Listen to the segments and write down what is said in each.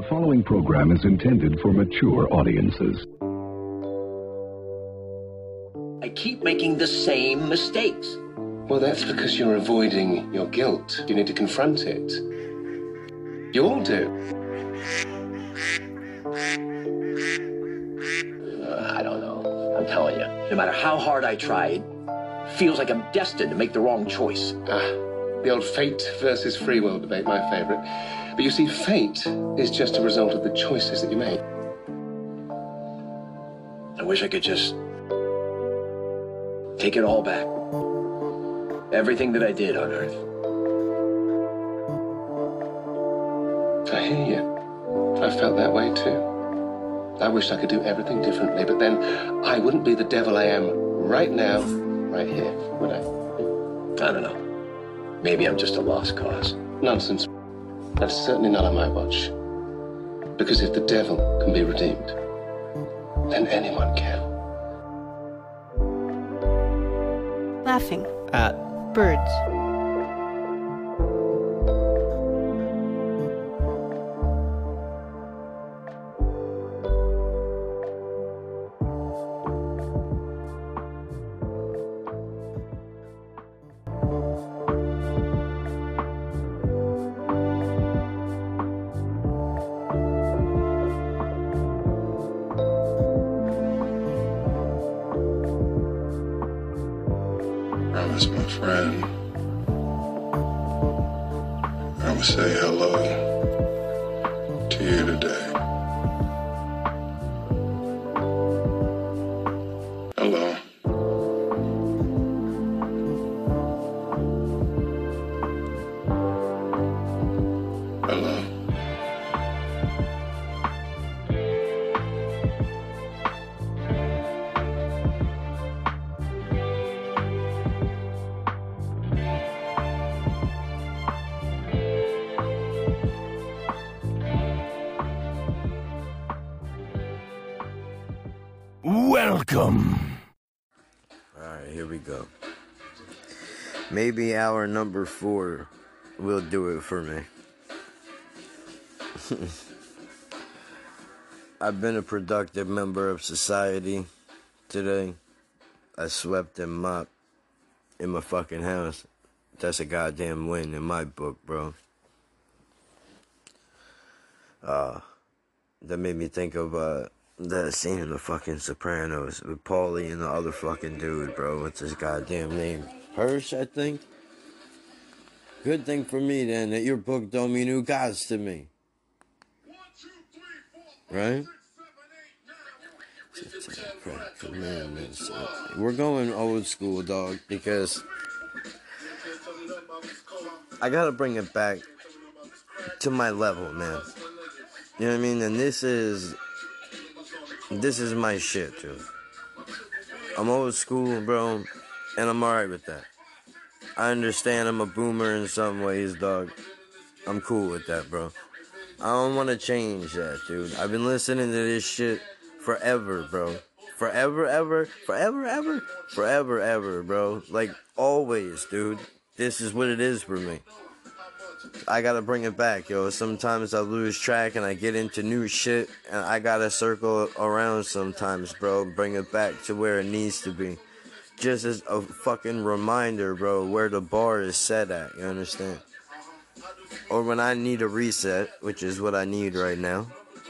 following program is intended for mature audiences. I keep making the same mistakes. Well, that's because you're avoiding your guilt. You need to confront it. You all do. I don't know. I'm telling you, no matter how hard I try, it feels like I'm destined to make the wrong choice. The old fate versus free will debate, my favorite. But you see, fate is just a result of the choices that you make. I wish I could just take it all back. Everything that I did on Earth. I hear you. I felt that way too. I wish I could do everything differently, but then I wouldn't be the devil I am right now, right here, would I? I don't know. Maybe I'm just a lost cause. Nonsense. That's certainly not on my watch. Because if the devil can be redeemed, then anyone can. Laughing at birds. Promise, my friend, I will say hello to you today. Hello. Hello. Welcome. Alright, here we go. Maybe hour number 4 will do it for me. I've been a productive member of society today. I swept and mopped in my fucking house. That's a goddamn win in my book, bro. That made me think of that scene in the fucking Sopranos with Paulie and the other fucking dude, bro. What's his goddamn name? Hirsch, I think? Good thing for me, then, that your book don't mean new gods to me. Right? We're going old school, dog, because I gotta bring it back to my level, man. You know what I mean? And this is my shit, dude. I'm old school, bro, and I'm alright with that. I understand I'm a boomer in some ways, dog. I'm cool with that, bro. I don't want to change that, dude. I've been listening to this shit forever, bro. Forever, bro. Like, always, dude. This is what it is for me. I gotta bring it back, yo. Sometimes I lose track and I get into new shit, and I gotta circle around sometimes, bro. Bring it back to where it needs to be. Just as a fucking reminder, bro, where the bar is set at, you understand? Or when I need a reset, which is what I need right now,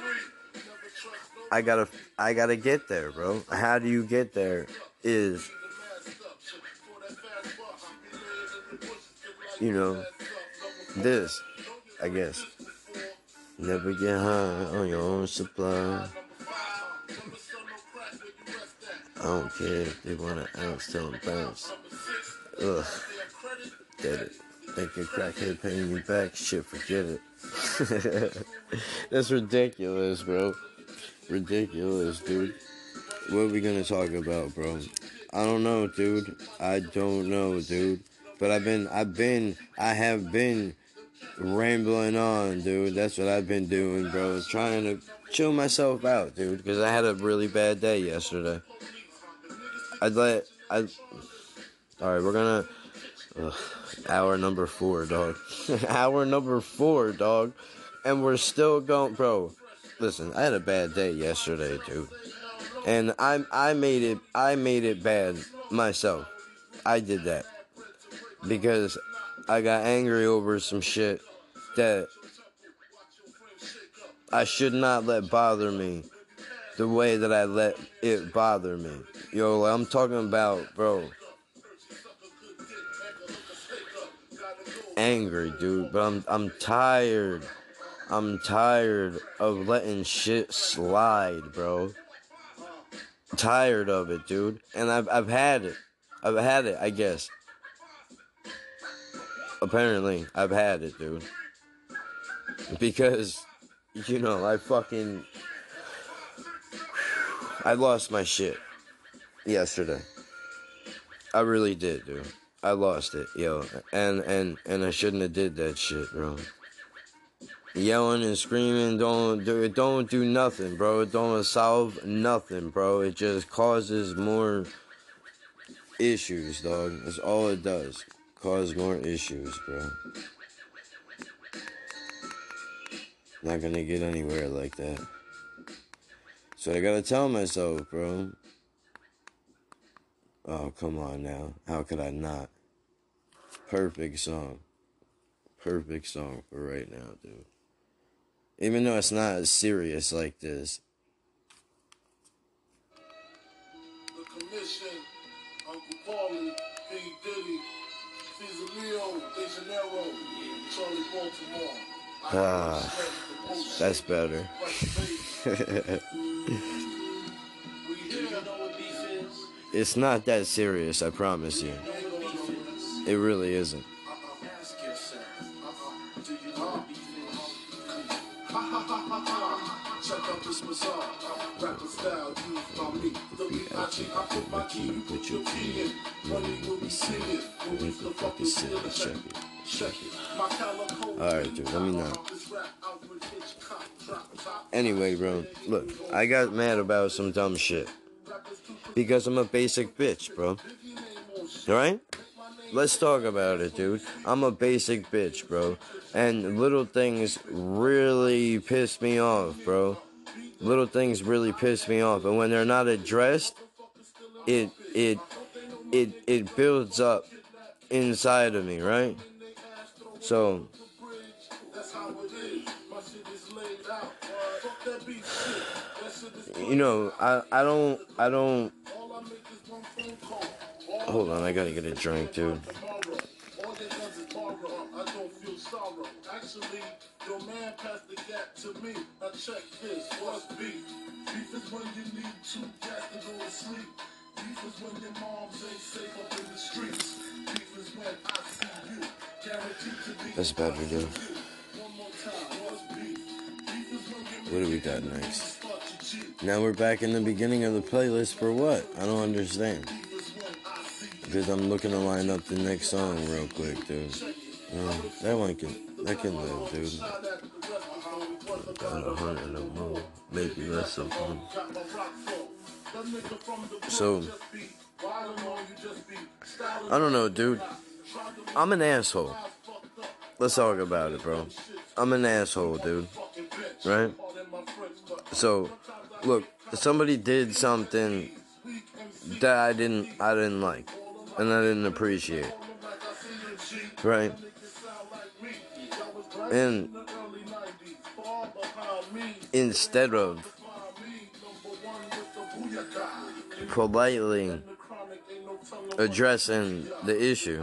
I gotta get there, bro. How do you get there is, you know, this, I guess. Never get high on your own supply. I don't care if they want an ounce, tell them bounce. Ugh. Get it. Think a crackhead paying you back? Shit, forget it. That's ridiculous, bro. Ridiculous, dude. What are we gonna talk about, bro? I don't know, dude. I don't know, dude. But I have been rambling on, dude. That's what I've been doing, bro. Trying to chill myself out, dude. Because I had a really bad day yesterday. Alright, we're gonna... hour number 4, dog. Hour number 4, dog. And we're still going, bro. Listen, I had a bad day yesterday, dude. And I made it bad myself. I did that. Because I got angry over some shit that I should not let bother me the way that I let it bother me. Yo, I'm talking about, bro, angry, dude, but I'm tired. I'm tired of letting shit slide, bro. Tired of it, dude. And I've had it. I guess. Apparently, I've had it, dude. Because, you know, I lost my shit yesterday. I really did, dude. I lost it, yo. And I shouldn't have did that shit, bro. Yelling and screaming don't do nothing, bro. It don't solve nothing, bro. It just causes more issues, dog. That's all it does. Cause more issues, bro. Not gonna get anywhere like that. So I gotta tell myself, bro. Oh, come on now. How could I not? Perfect song. Perfect song for right now, dude. Even though it's not as serious like this. The Commission, Uncle Paulie, P. Diddy, Cesar Leo, De Janeiro, Charlie Baltimore. That's better. It's not that serious, I promise you. It really isn't. Check out this bazaar, rapper style used by me. W.I.G. I put my key, you put your key in. Money will be singing, when we the fucking shit. Check it. Alright, dude, let me know. Anyway, bro, look, I got mad about some dumb shit. Because I'm a basic bitch, bro. Alright? Let's talk about it, dude. I'm a basic bitch, bro. And little things really piss me off, bro. Little things really piss me off. And when they're not addressed, it builds up inside of me, right? So, you know, I don't. Hold on, I gotta get a drink, dude. Actually, your man passed the gap to me. Now check this, what's beef? Beef is when you need two cats to go to sleep. Beef is when your moms ain't safe up in the streets. Beef is when I see you, guaranteed to be. That's better, dude. One more time, what's beef? Beef is when you What do we got next? Now we're back in the beginning of the playlist for what? I don't understand. Because I'm looking to line up the next song real quick, dude. That can live, dude. About 100 or more, maybe less of them. So, I don't know, dude. I'm an asshole. Let's talk about it, bro. I'm an asshole, dude. Right? So, look, somebody did something that I didn't like, and I didn't appreciate. Right? And instead of politely addressing the issue,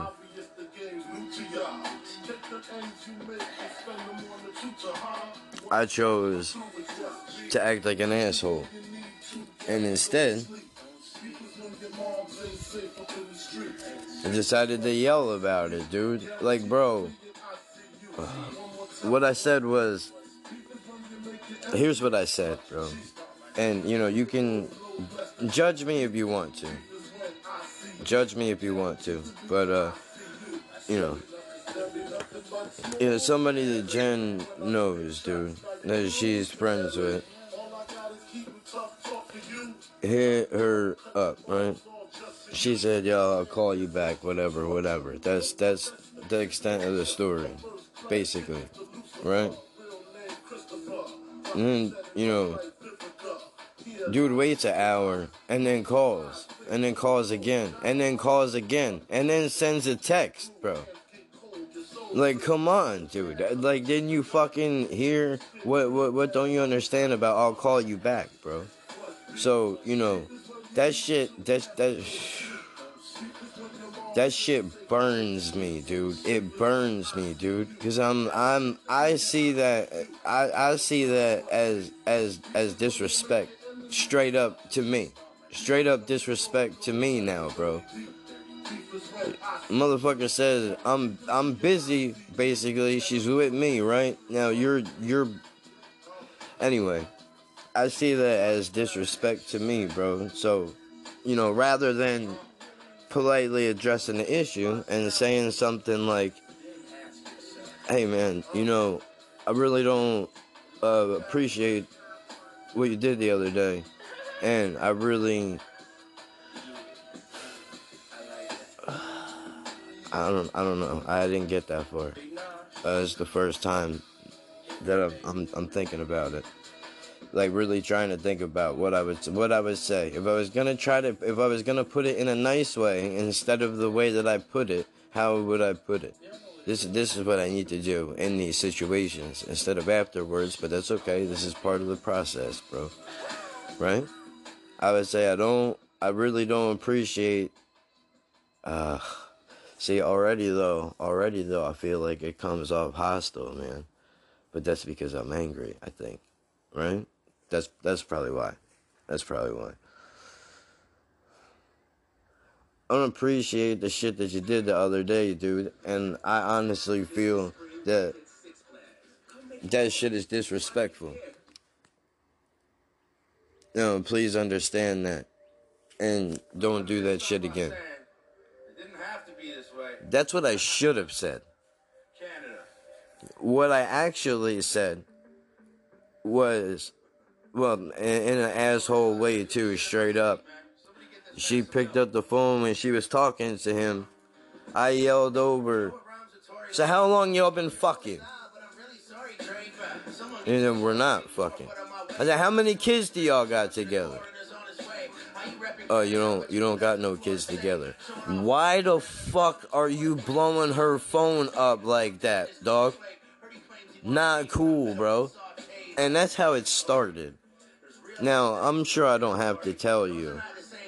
I chose to act like an asshole. And instead, I decided to yell about it, dude. Like, bro, what I said was, here's what I said, bro. And, you know, you can judge me if you want to. Judge me if you want to. But, you know, somebody that Jen knows, dude, that she's friends with, hit her up, right? She said, yo, I'll call you back, whatever. That's the extent of the story, basically, right? And then, you know, dude waits an hour and then calls. And then calls again. And then calls again. And then sends a text, bro. Like, come on, dude. Like, didn't you fucking hear? What don't you understand about I'll call you back, bro? So, you know, that shit burns me, dude. It burns me, dude. Because I see that as disrespect. Straight up to me. Straight up disrespect to me now, bro. Motherfucker says I'm busy, basically. She's with me, right? Now you're anyway, I see that as disrespect to me, bro. So, you know, rather than politely addressing the issue and saying something like, hey man, you know, I really don't appreciate what you did the other day, and I really I don't know. I didn't get that far. It's the first time that I'm thinking about it. Like, really trying to think about what I would say if I was gonna put it in a nice way instead of the way that I put it. How would I put it? This is what I need to do in these situations instead of afterwards. But that's okay. This is part of the process, bro. Right? I would say I really don't appreciate. See, already though, I feel like it comes off hostile, man. But that's because I'm angry, I think. Right? That's probably why. I don't appreciate the shit that you did the other day, dude. And I honestly feel that shit is disrespectful. You know, please understand that. And don't do that shit again. It didn't have to be this way. That's what I should have said. Canada. What I actually said was, well, in an asshole way too, straight up. She picked up the phone when she was talking to him. I yelled over, so how long y'all been fucking? And then we're not fucking. I said, how many kids do y'all got together? Oh, you don't got no kids together. Why the fuck are you blowing her phone up like that, dog? Not cool, bro. And that's how it started. Now, I'm sure I don't have to tell you.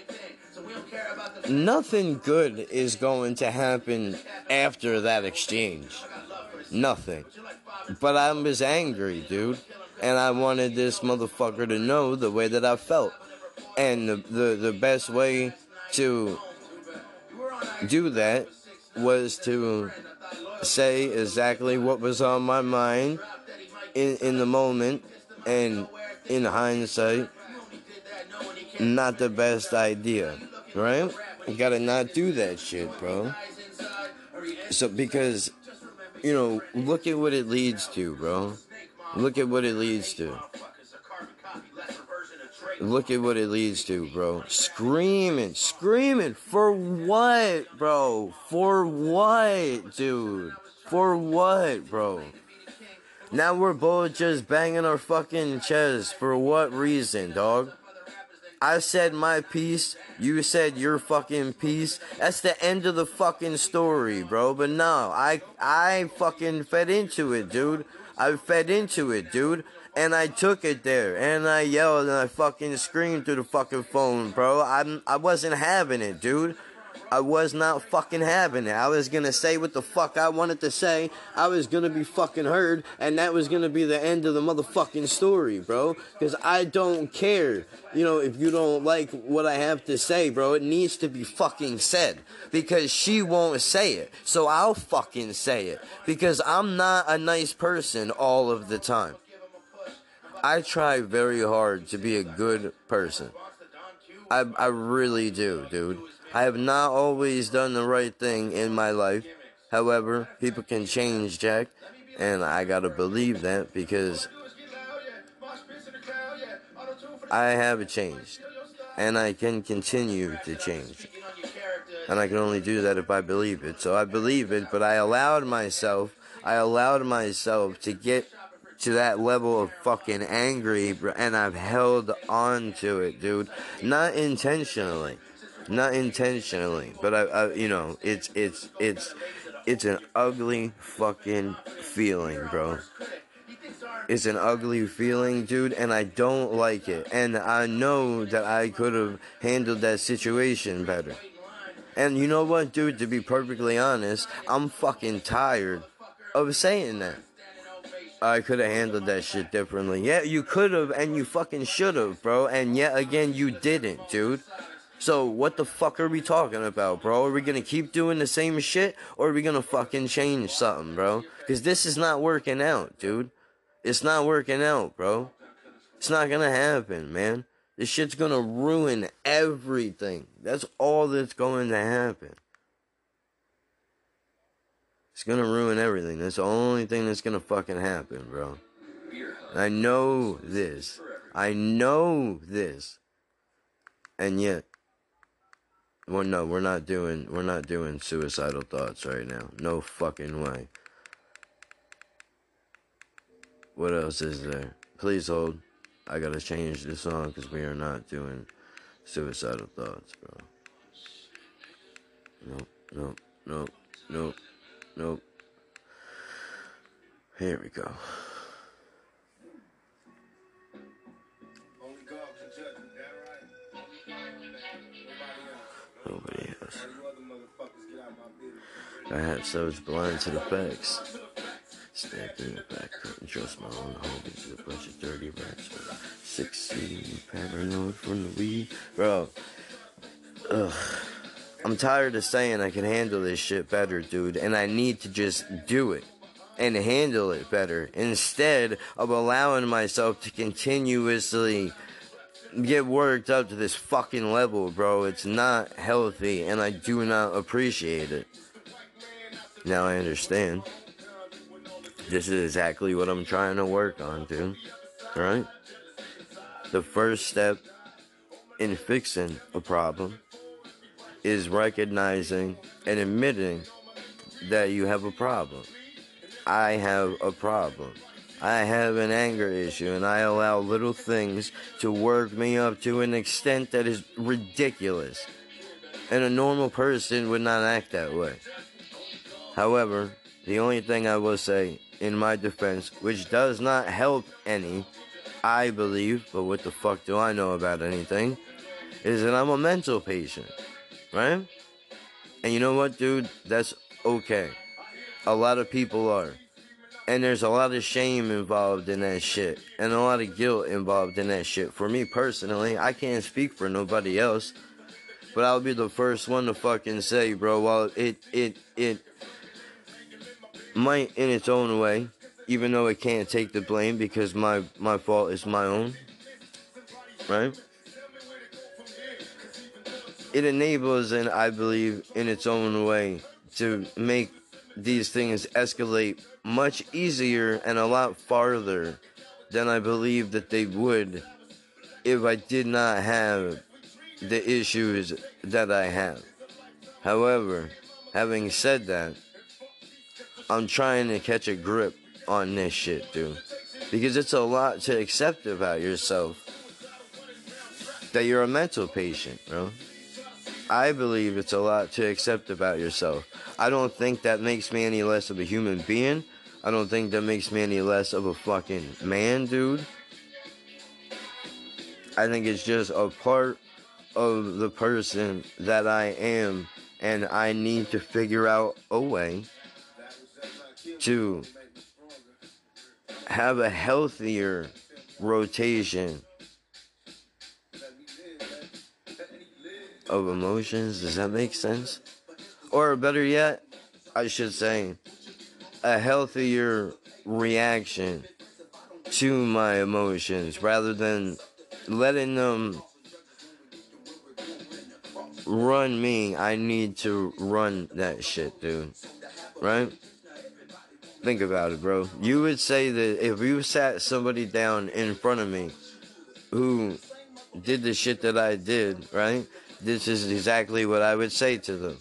Nothing good is going to happen after that exchange. Nothing. But I was angry, dude. And I wanted this motherfucker to know the way that I felt. And the best way to do that was to say exactly what was on my mind in the moment. And in hindsight, not the best idea, right? You gotta not do that shit, bro. So, because, you know, look at what it leads to, bro. Look at what it leads to. Look at what it leads to, bro. Screaming. For what, bro? For what, dude? For what, bro? Now we're both just banging our fucking chests. For what reason, dog? I said my piece, you said your fucking piece. That's the end of the fucking story, bro. But no, I fucking fed into it, dude. I fed into it, dude. And I took it there. And I yelled and I fucking screamed through the fucking phone, bro. I wasn't having it, dude. I was not fucking having it. I was gonna say what the fuck I wanted to say. I was gonna be fucking heard. And that was gonna be the end of the motherfucking story, bro. Because I don't care. You know, if you don't like what I have to say, bro, it needs to be fucking said. Because she won't say it. So I'll fucking say it. Because I'm not a nice person all of the time. I try very hard to be a good person. I really do, dude. I have not always done the right thing in my life. However, people can change, Jack. And I gotta believe that because I have changed. And I can continue to change. And I can only do that if I believe it. So I believe it, but I allowed myself to get to that level of fucking angry, and I've held on to it, dude. Not intentionally, but I you know, it's an ugly fucking feeling, bro. It's an ugly feeling, dude, and I don't like it. And I know that I could have handled that situation better. And you know what, dude, to be perfectly honest, I'm fucking tired of saying that. I could have handled that shit differently. Yeah, you could have, and you fucking should have, bro. And yet again, you didn't, dude. So what the fuck are we talking about, bro? Are we gonna keep doing the same shit, or are we gonna fucking change something, bro? Because this is not working out, dude. It's not working out, bro. It's not gonna happen, man. This shit's gonna ruin everything. That's all that's going to happen. It's gonna ruin everything. That's the only thing that's gonna fucking happen, bro. I know this. I know this. And yet, well, no, we're not doing suicidal thoughts right now. No fucking way. What else is there? Please hold. I gotta change the song because we are not doing suicidal thoughts, bro. Nope. Here we go. Nobody else. I have so blind to the facts. Stabbed in the back, couldn't trust my own homies with a bunch of dirty raps. 16, paranoid from the weed. Bro, I'm tired of saying I can handle this shit better, dude, and I need to just do it and handle it better instead of allowing myself to continuously get worked up to this fucking level, bro. It's not healthy, and I do not appreciate it. Now I understand. This is exactly what I'm trying to work on, dude. Alright? The first step in fixing a problem is recognizing and admitting that you have a problem. I have a problem. I have an anger issue, and I allow little things to work me up to an extent that is ridiculous. And a normal person would not act that way. However, the only thing I will say in my defense, which does not help any, I believe, but what the fuck do I know about anything, is that I'm a mental patient, right? And you know what, dude? That's okay. A lot of people are. And there's a lot of shame involved in that shit, and a lot of guilt involved in that shit. For me personally, I can't speak for nobody else, but I'll be the first one to fucking say, bro, while it might in its own way, even though it can't take the blame because my fault is my own, right? It enables, and I believe in its own way, to make these things escalate much easier and a lot farther than I believe that they would if I did not have the issues that I have. However, having said that, I'm trying to catch a grip on this shit, dude. Because it's a lot to accept about yourself. That you're a mental patient, bro. I believe it's a lot to accept about yourself. I don't think that makes me any less of a human being. I don't think that makes me any less of a fucking man, dude. I think it's just a part of the person that I am, and I need to figure out a way to have a healthier rotation of emotions. Does that make sense? Or better yet, I should say, a healthier reaction to my emotions rather than letting them run me. I need to run that shit, dude. Right? Think about it, bro. You would say that if you sat somebody down in front of me who did the shit that I did, right? This is exactly what I would say to them.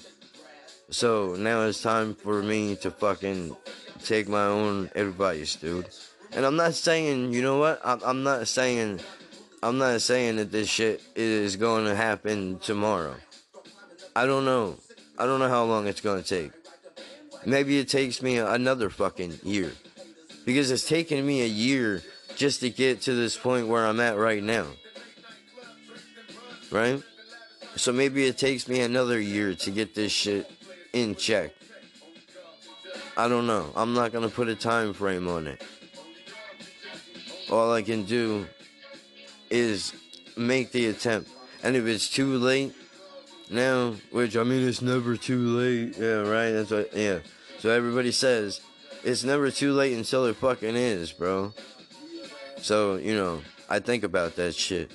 So now it's time for me to fucking take my own advice, dude. And I'm not saying, you know what? I'm not saying that this shit is going to happen tomorrow. I don't know. I don't know how long it's going to take. Maybe it takes me another fucking year. Because it's taken me a year just to get to this point where I'm at right now. Right? So maybe it takes me another year to get this shit in check. I don't know. I'm not going to put a time frame on it. All I can do is make the attempt. And if it's too late now, which I mean it's never too late. Yeah, right? That's what, yeah. So everybody says it's never too late until it fucking is, bro. So, you know, I think about that shit.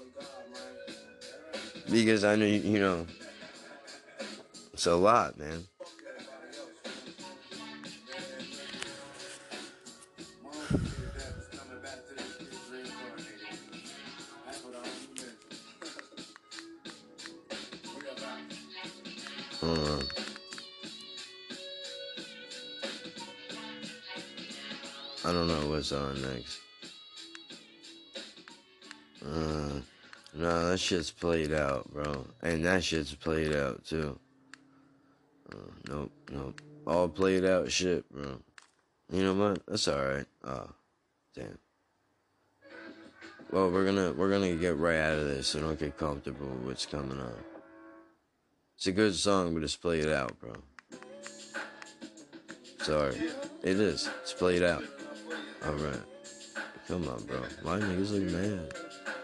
Because I know, you know, it's a lot, man. I don't know what's on next. No, that shit's played out, bro. And that shit's played out, too. Nope. All played out shit, bro. You know what? That's alright. Oh, damn. Well, we're gonna get right out of this, so don't get comfortable with what's coming on. It's a good song, but it's played out, bro. Sorry. It is. It's played out. Alright. Come on, bro. My niggas look mad.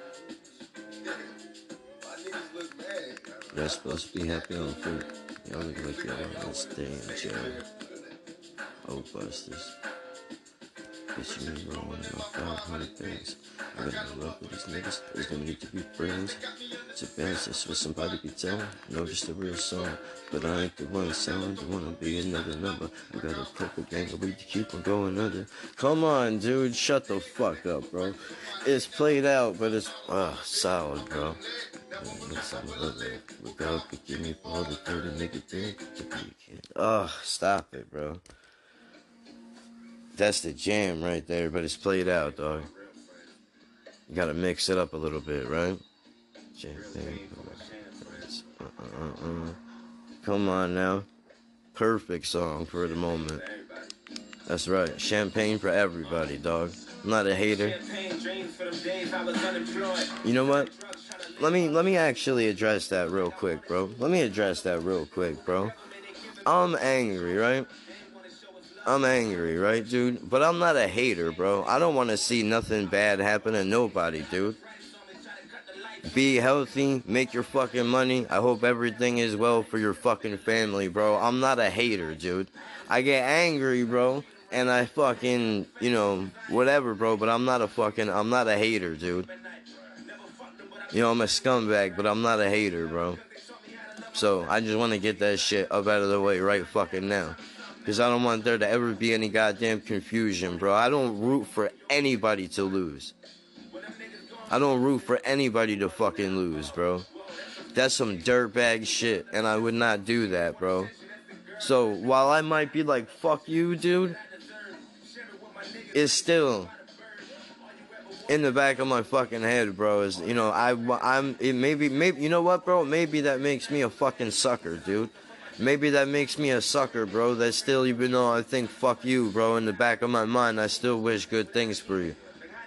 Y'all supposed to be happy on food. Y'all look like y'all gonna stay in jail. Oh, busters. Bitch, you ain't wrong with my 500 things. I got no love with these niggas. There's gonna need to be friends. It's a balance, that's what somebody be telling. No, just a real song. But I ain't the one selling. Don't wanna be another number. I got a perfect angle. We keep on going under. Come on, dude. Shut the fuck up, bro. It's played out, but it's solid, bro. Look up and give me all the 30 nigga thing. Stop it, bro. That's the jam right there, but it's played out, dog. You gotta mix it up a little bit, right? Champagne. Come on now. Perfect song for the moment. That's right. Champagne for everybody, dog. I'm not a hater. You know what? Let me actually address that real quick, bro. I'm angry, right, dude? But I'm not a hater, bro. I don't want to see nothing bad happen to nobody, dude. Be healthy, make your fucking money. I hope everything is well for your fucking family, bro. I'm not a hater, dude. I get angry, bro, and I fucking, you know, whatever, bro, but I'm not a hater, dude. You know, I'm a scumbag, but I'm not a hater, bro. So, I just want to get that shit up out of the way right fucking now. Because I don't want there to ever be any goddamn confusion, bro. I don't root for anybody to lose. I don't root for anybody to fucking lose, bro. That's some dirtbag shit, and I would not do that, bro. So, while I might be like, fuck you, dude, it's still in the back of my fucking head, bro. Is, you know, maybe, you know what, bro? Maybe that makes me a fucking sucker, dude. Maybe that makes me a sucker, bro. That still, even though I think fuck you, bro, in the back of my mind, I still wish good things for you.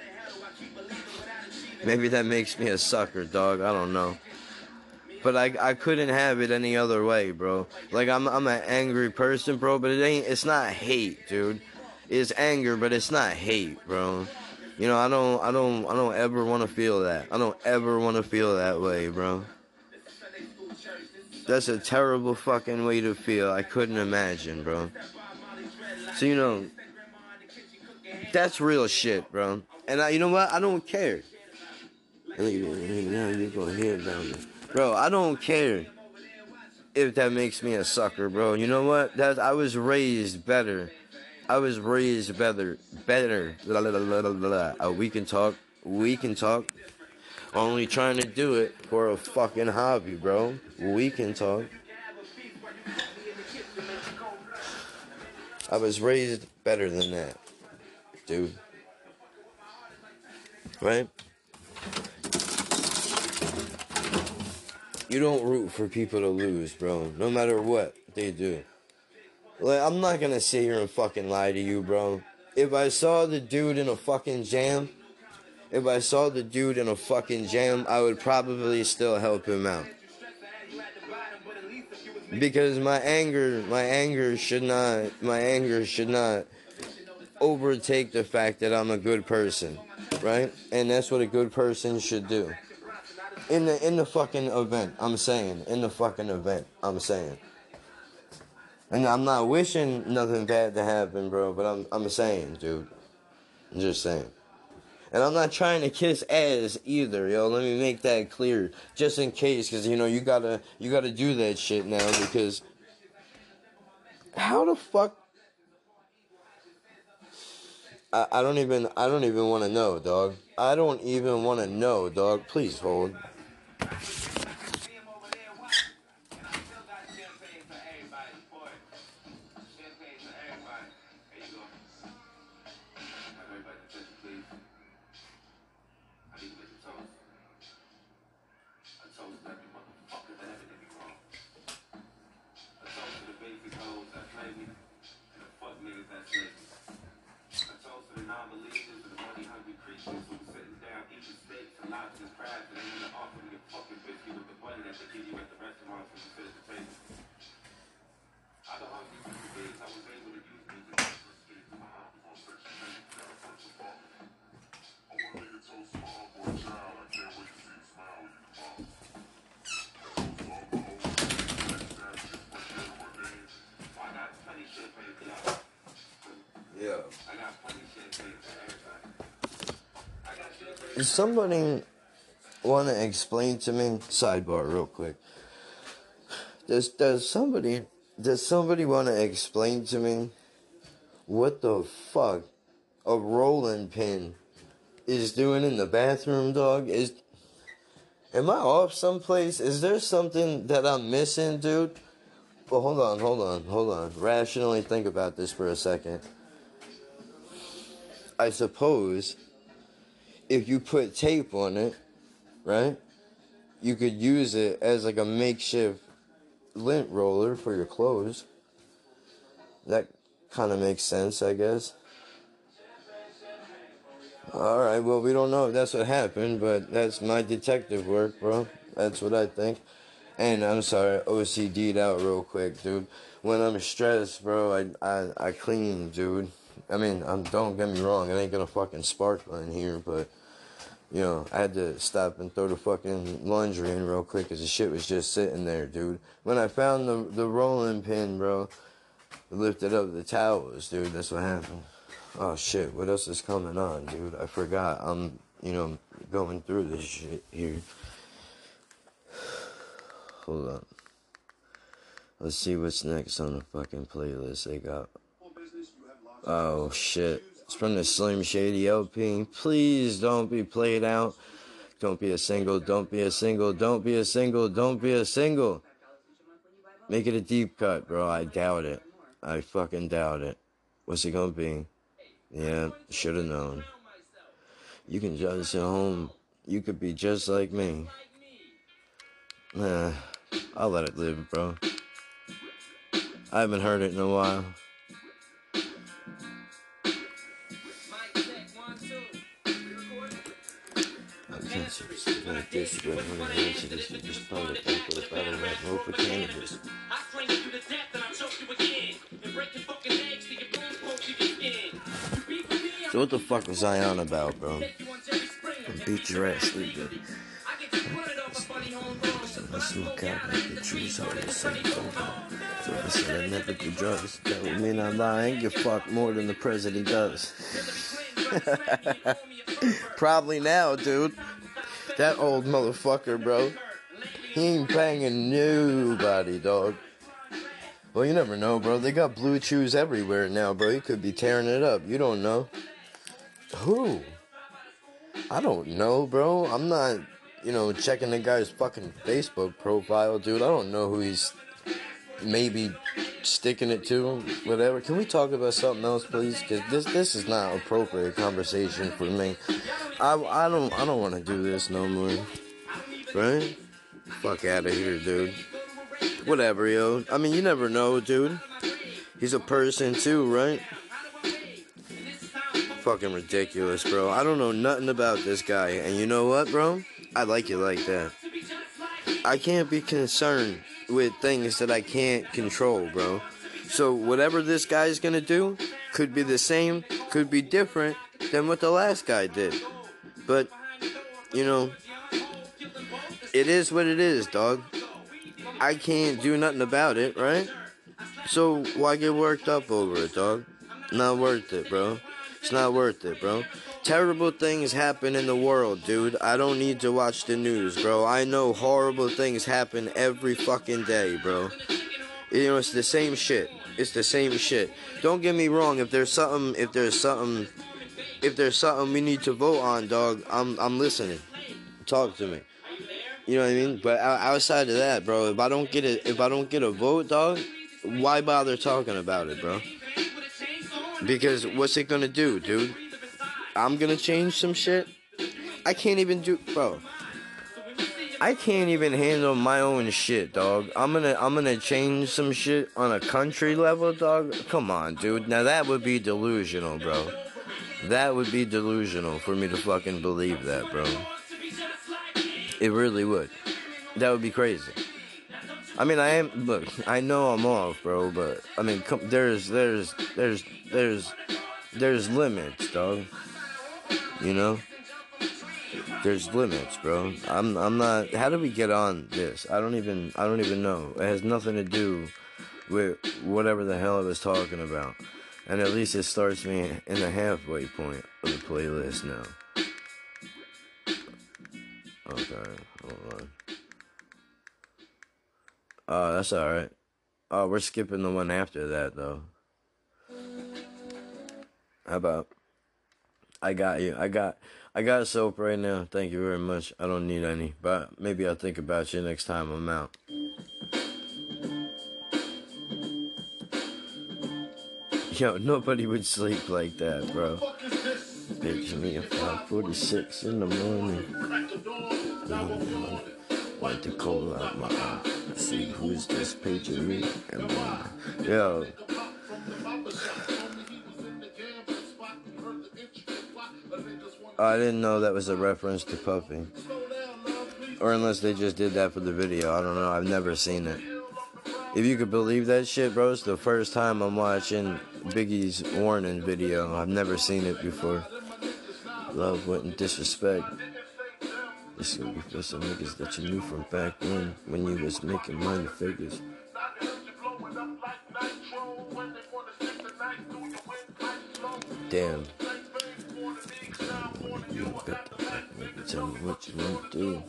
Maybe that makes me a sucker, dog. I don't know. But I couldn't have it any other way, bro. Like, I'm an angry person, bro, but it's not hate, dude. It's anger, but it's not hate, bro. You know, I don't ever want to feel that. I don't ever want to feel that way, bro. That's a terrible fucking way to feel. I couldn't imagine, bro. So, you know, that's real shit, bro. And you know what? I don't care. Now you're gonna hear about it. Bro, I don't care if that makes me a sucker, bro. You know what? I was raised better. Better. We can talk. Only trying to do it for a fucking hobby, bro. We can talk. I was raised better than that, dude. right? You don't root for people to lose, bro, no matter what they do. Like, I'm not gonna sit here and fucking lie to you, bro. If I saw the dude in a fucking jam, I would probably still help him out. Because my anger should not overtake the fact that I'm a good person, right? And that's what a good person should do. In the fucking event, I'm saying. And I'm not wishing nothing bad to happen, bro, but I'm saying, dude. I'm just saying. And I'm not trying to kiss ass either, yo. Let me make that clear, just in case, because you know you gotta do that shit now. Because how the fuck? I don't even want to know, dog. I don't even want to know, dog. Please hold. Yeah. Does somebody want to explain to me? Sidebar, real quick. Does somebody want to explain to me what the fuck a rolling pin is doing in the bathroom, dog? Am I off someplace? Is there something that I'm missing, dude? Well, hold on. Rationally think about this for a second. I suppose if you put tape on it, right, you could use it as like a makeshift lint roller for your clothes. That kind of makes sense, I guess. Alright, well, we don't know if that's what happened, but that's my detective work, bro. That's what I think. And I'm sorry, OCD'd out real quick, dude. When I'm stressed, bro, I clean, dude. I mean, don't get me wrong, it ain't gonna fucking sparkle in here, but, you know, I had to stop and throw the fucking laundry in real quick because the shit was just sitting there, dude. When I found the rolling pin, bro, I lifted up the towels, dude. That's what happened. Oh, shit, what else is coming on, dude? I forgot. I'm, going through this shit here. Hold on. Let's see what's next on the fucking playlist they got. Oh, shit. It's from the Slim Shady LP. Please don't be played out. Don't be a single. Make it a deep cut, bro. I doubt it. I fucking doubt it. What's it gonna be? Yeah, should have known. You can judge at home. You could be just like me. Nah, I'll let it live, bro. I haven't heard it in a while. Like this, but when I answer this, you just found it back with a battle rap mode for cannabis. So what the fuck was I on about, bro? Beat your ass, sleeping. Let's look out like the trees all the same. So I said I never do drugs. That would mean I'm lying. You fuck more than the president does. Probably now, dude. That old motherfucker, bro. He ain't banging nobody, dog. Well, you never know, bro. They got blue chews everywhere now, bro. He could be tearing it up. You don't know. Who? I don't know, bro. I'm not, checking the guy's fucking Facebook profile, dude. I don't know who he's maybe sticking it to him, whatever. Can we talk about something else, please? Because this is not appropriate conversation for me. I don't want to do this no more. Right? Fuck out of here, dude. Whatever, yo. I mean, you never know, dude. He's a person too, right? Fucking ridiculous, bro. I don't know nothing about this guy. And you know what, bro? I like it like that. I can't be concerned with things that I can't control, bro. So whatever this guy's gonna do could be the same, could be different than what the last guy did. But, you know, it is what it is, dog. I can't do nothing about it, right? So why get worked up over it, dog? Not worth it, bro. It's not worth it, bro. Terrible things happen in the world, dude. I don't need to watch the news, bro. I know horrible things happen every fucking day, bro. You know, it's the same shit. It's the same shit. Don't get me wrong. If there's something we need to vote on, dog, I'm listening. Talk to me. You know what I mean? But outside of that, bro, if I don't get a vote, dog, why bother talking about it, bro? Because what's it gonna do, dude? I'm gonna change some shit. I can't even handle my own shit, dog. I'm gonna change some shit on a country level, dog. Come on, dude. Now that would be delusional, bro. That would be delusional for me to fucking believe that, bro. It really would. That would be crazy. I mean, I know I'm off, bro, but I mean, there's limits, dog. You know? There's limits, bro. I'm not. How do we get on this? I don't even know. It has nothing to do with whatever the hell I was talking about. And at least it starts me in the halfway point of the playlist now. Okay, hold on. Oh, that's alright. Oh, we're skipping the one after that, though. How about... I got you. I got soap right now. Thank you very much. I don't need any. But maybe I'll think about you next time I'm out. Yo, nobody would sleep like that, bro. Picture me at 5:46 in the morning. Like the cold out my eye. See who's this paging me and yo. I didn't know that was a reference to Puffy. Or unless they just did that for the video. I don't know. I've never seen it. If you could believe that shit, bro, it's the first time I'm watching Biggie's Warning video. I've never seen it before. Love wouldn't disrespect. This gonna be for some niggas that you knew from back when you was making money figures. Damn. Tell me what you want to do.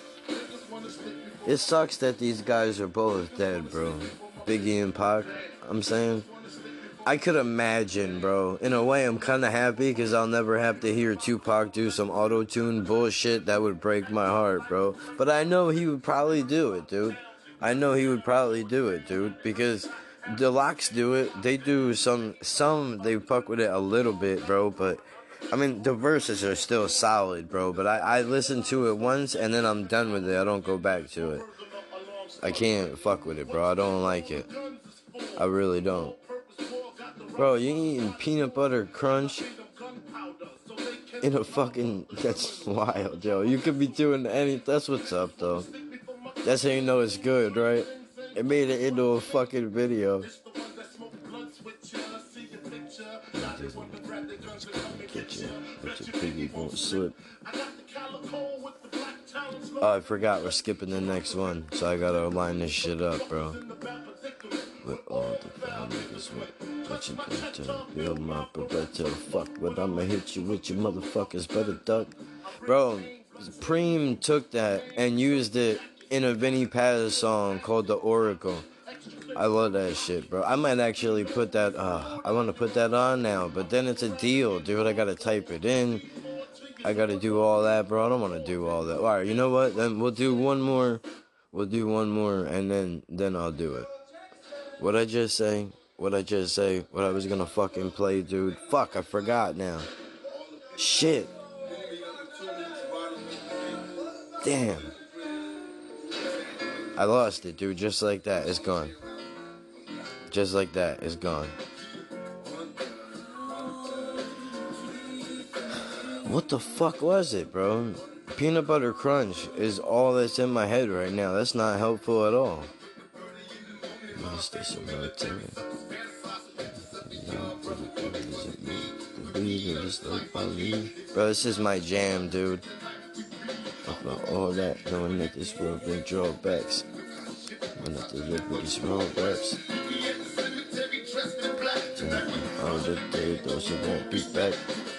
It sucks that these guys are both dead, bro. Biggie and Pac, I'm saying. I could imagine, bro. In a way, I'm kind of happy because I'll never have to hear Tupac do some auto-tune bullshit that would break my heart, bro. But I know he would probably do it, dude. I know he would probably do it, dude. Because the Locks do it. They do some they fuck with it a little bit, bro. But, I mean, the verses are still solid, bro. But I listen to it once and then I'm done with it. I don't go back to it. I can't fuck with it, bro. I don't like it. I really don't. Bro, you eating peanut butter crunch in a fucking... That's wild, yo. You could be doing any... That's what's up, though. That's how you know it's good, right? It made it into a fucking video. Get you, but your piggy won't slip. Oh, I forgot. We're skipping the next one, so I gotta line this shit up, bro. With all the foul niggas, what you gonna tell? Build my Beretta, fuck what I'ma hit you with, you motherfuckers better duck. Bro, Preem took that and used it in a Vinnie Paz song called The Oracle. I love that shit, bro. I might actually put that, I want to put that on now, but then it's a deal, dude. I gotta type it in. I gotta do all that, bro. I don't want to do all that. Alright, you know what? Then we'll do one more. We'll do one more, and then I'll do it. What I just say? What I just say? What I was gonna fucking play, dude? Fuck, I forgot now. Shit. Damn. I lost it, dude. Just like that, it's gone. Just like that, it's gone. What the fuck was it, bro? Peanut butter crunch is all that's in my head right now. That's not helpful at all. Bro, this is my jam, dude. About all that, knowing that this world bring drawbacks. When I deliver these raw raps. All the day, those who won't be back.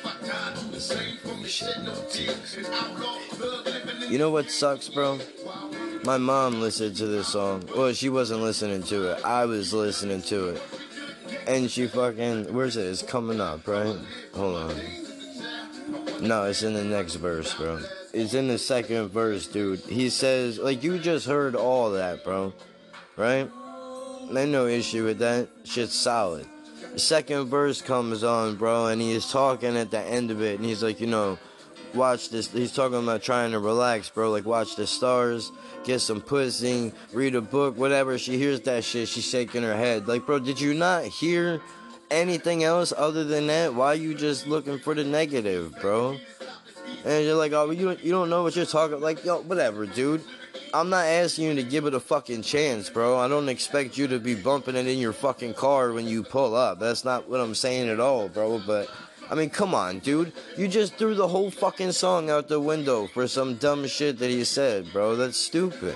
You know what sucks, bro? My mom listened to this song. Well, she wasn't listening to it. I was listening to it. And she fucking... Where's it? It's coming up, right? Hold on. No, it's in the next verse, bro. It's in the second verse, dude. He says... Like, you just heard all that, bro. Right? There's no issue with that. Shit's solid. The second verse comes on, bro, and he is talking at the end of it, and he's like, you know, watch this. He's talking about trying to relax, bro, like watch the stars, get some pussy, read a book, whatever. She hears that shit, she's shaking her head. Like, bro, did you not hear anything else other than that? Why are you just looking for the negative, bro? And you're like, oh, you don't know what you're talking, like, yo, whatever, dude. I'm not asking you to give it a fucking chance, bro. I don't expect you to be bumping it in your fucking car when you pull up. That's not what I'm saying at all, bro. But, I mean, come on, dude. You just threw the whole fucking song out the window for some dumb shit that he said, bro. That's stupid.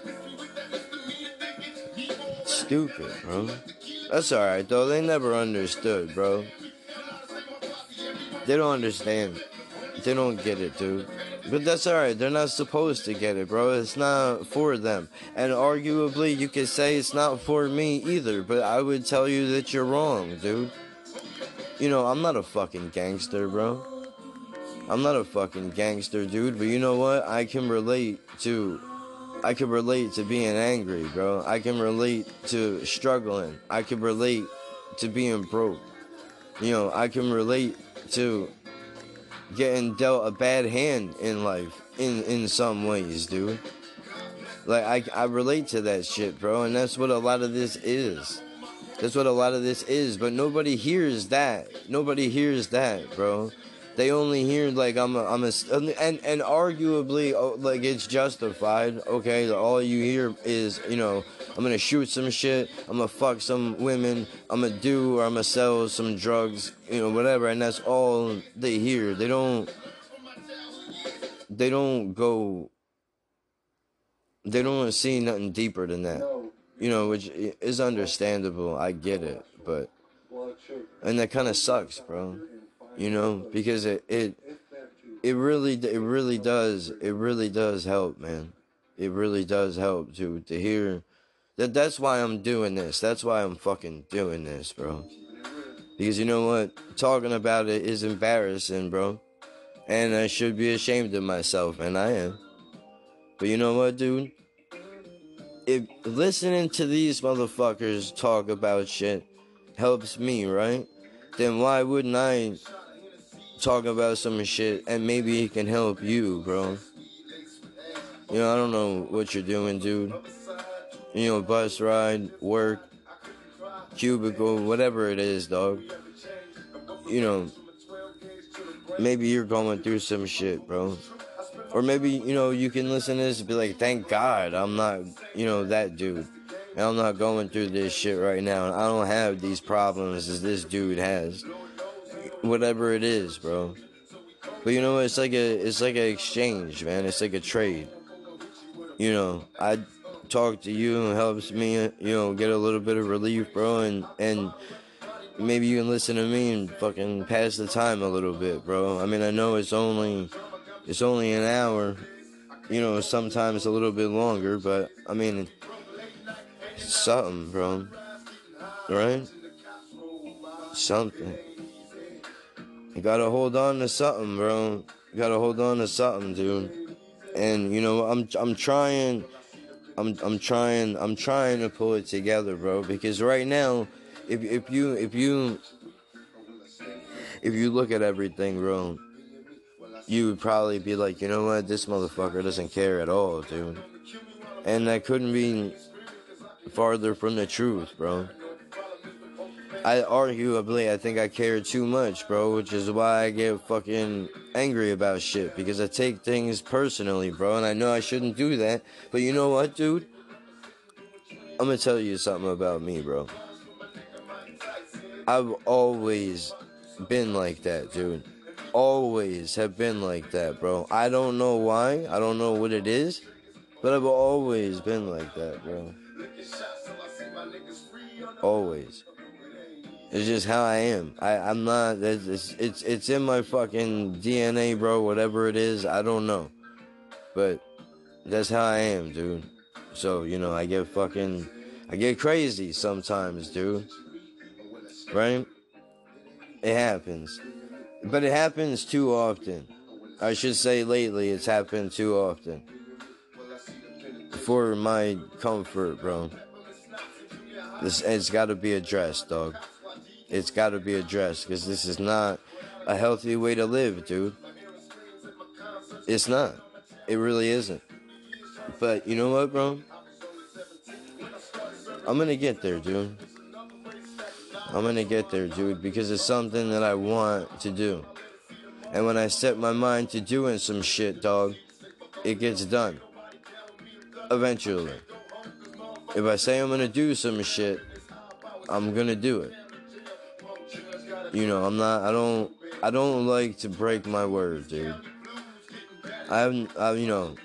Stupid, bro. That's alright, though. They never understood, bro. They don't understand. They don't get it, dude. But that's alright, they're not supposed to get it, bro. It's not for them. And arguably, you could say it's not for me either, but I would tell you that you're wrong, dude. You know, I'm not a fucking gangster, bro. I'm not a fucking gangster, dude, but you know what? I can relate to being angry, bro. I can relate to struggling. I can relate to being broke. You know, I can relate to getting dealt a bad hand in life in some ways, dude. Like, I relate to that shit, bro, and that's what a lot of this is. That's what a lot of this is, but nobody hears that. Nobody hears that, bro. They only hear, like, and arguably, like, it's justified, okay? All you hear is, you know, I'm gonna shoot some shit, I'm gonna fuck some women, I'm gonna do or I'm gonna sell some drugs, you know, whatever, and that's all they hear. They don't see nothing deeper than that, you know, which is understandable. I get it, but, and that kind of sucks, bro, you know, because it really does help, man. It really does help to hear. That's why I'm doing this. That's why I'm fucking doing this, bro. Because you know what? Talking about it is embarrassing, bro. And I should be ashamed of myself, and I am. But you know what, dude? If listening to these motherfuckers talk about shit helps me, right? Then why wouldn't I talk about some shit and maybe it can help you, bro? You know, I don't know what you're doing, dude. You know, bus ride, work, cubicle, whatever it is, dog. You know, maybe you're going through some shit, bro. Or maybe, you know, you can listen to this and be like, thank God I'm not, you know, that dude. And I'm not going through this shit right now. And I don't have these problems as this dude has. Whatever it is, bro. But you know, it's like an exchange, man. It's like a trade. You know, I talk to you and helps me, you know, get a little bit of relief, bro, and maybe you can listen to me and fucking pass the time a little bit, bro. I mean, I know it's only an hour, you know, sometimes a little bit longer, but I mean, it's something, bro, right? Something. You gotta hold on to something, bro. You gotta hold on to something, dude. And you know, I'm trying I'm trying to pull it together, bro, because right now, if you look at everything, bro, you would probably be like, you know what, this motherfucker doesn't care at all, dude. And that couldn't be farther from the truth, bro. I think I care too much, bro, which is why I get fucking angry about shit, because I take things personally, bro, and I know I shouldn't do that, but you know what, dude? I'm gonna tell you something about me, bro. I've always been like that, dude. Always have been like that, bro. I don't know why, I don't know what it is, but I've always been like that, bro. Always. It's just how I am. I'm not. It's in my fucking DNA, bro. Whatever it is, I don't know, but that's how I am, dude. So you know, I get crazy sometimes, dude. Right? It happens, but it happens too often. I should say lately, it's happened too often. For my comfort, bro. It's got to be addressed, dog. It's got to be addressed, because this is not a healthy way to live, dude. It's not. It really isn't. But you know what, bro? I'm going to get there, dude. I'm going to get there, dude, because it's something that I want to do. And when I set my mind to doing some shit, dog, it gets done. Eventually. If I say I'm going to do some shit, I'm going to do it. You know, I don't like to break my word, dude. I'd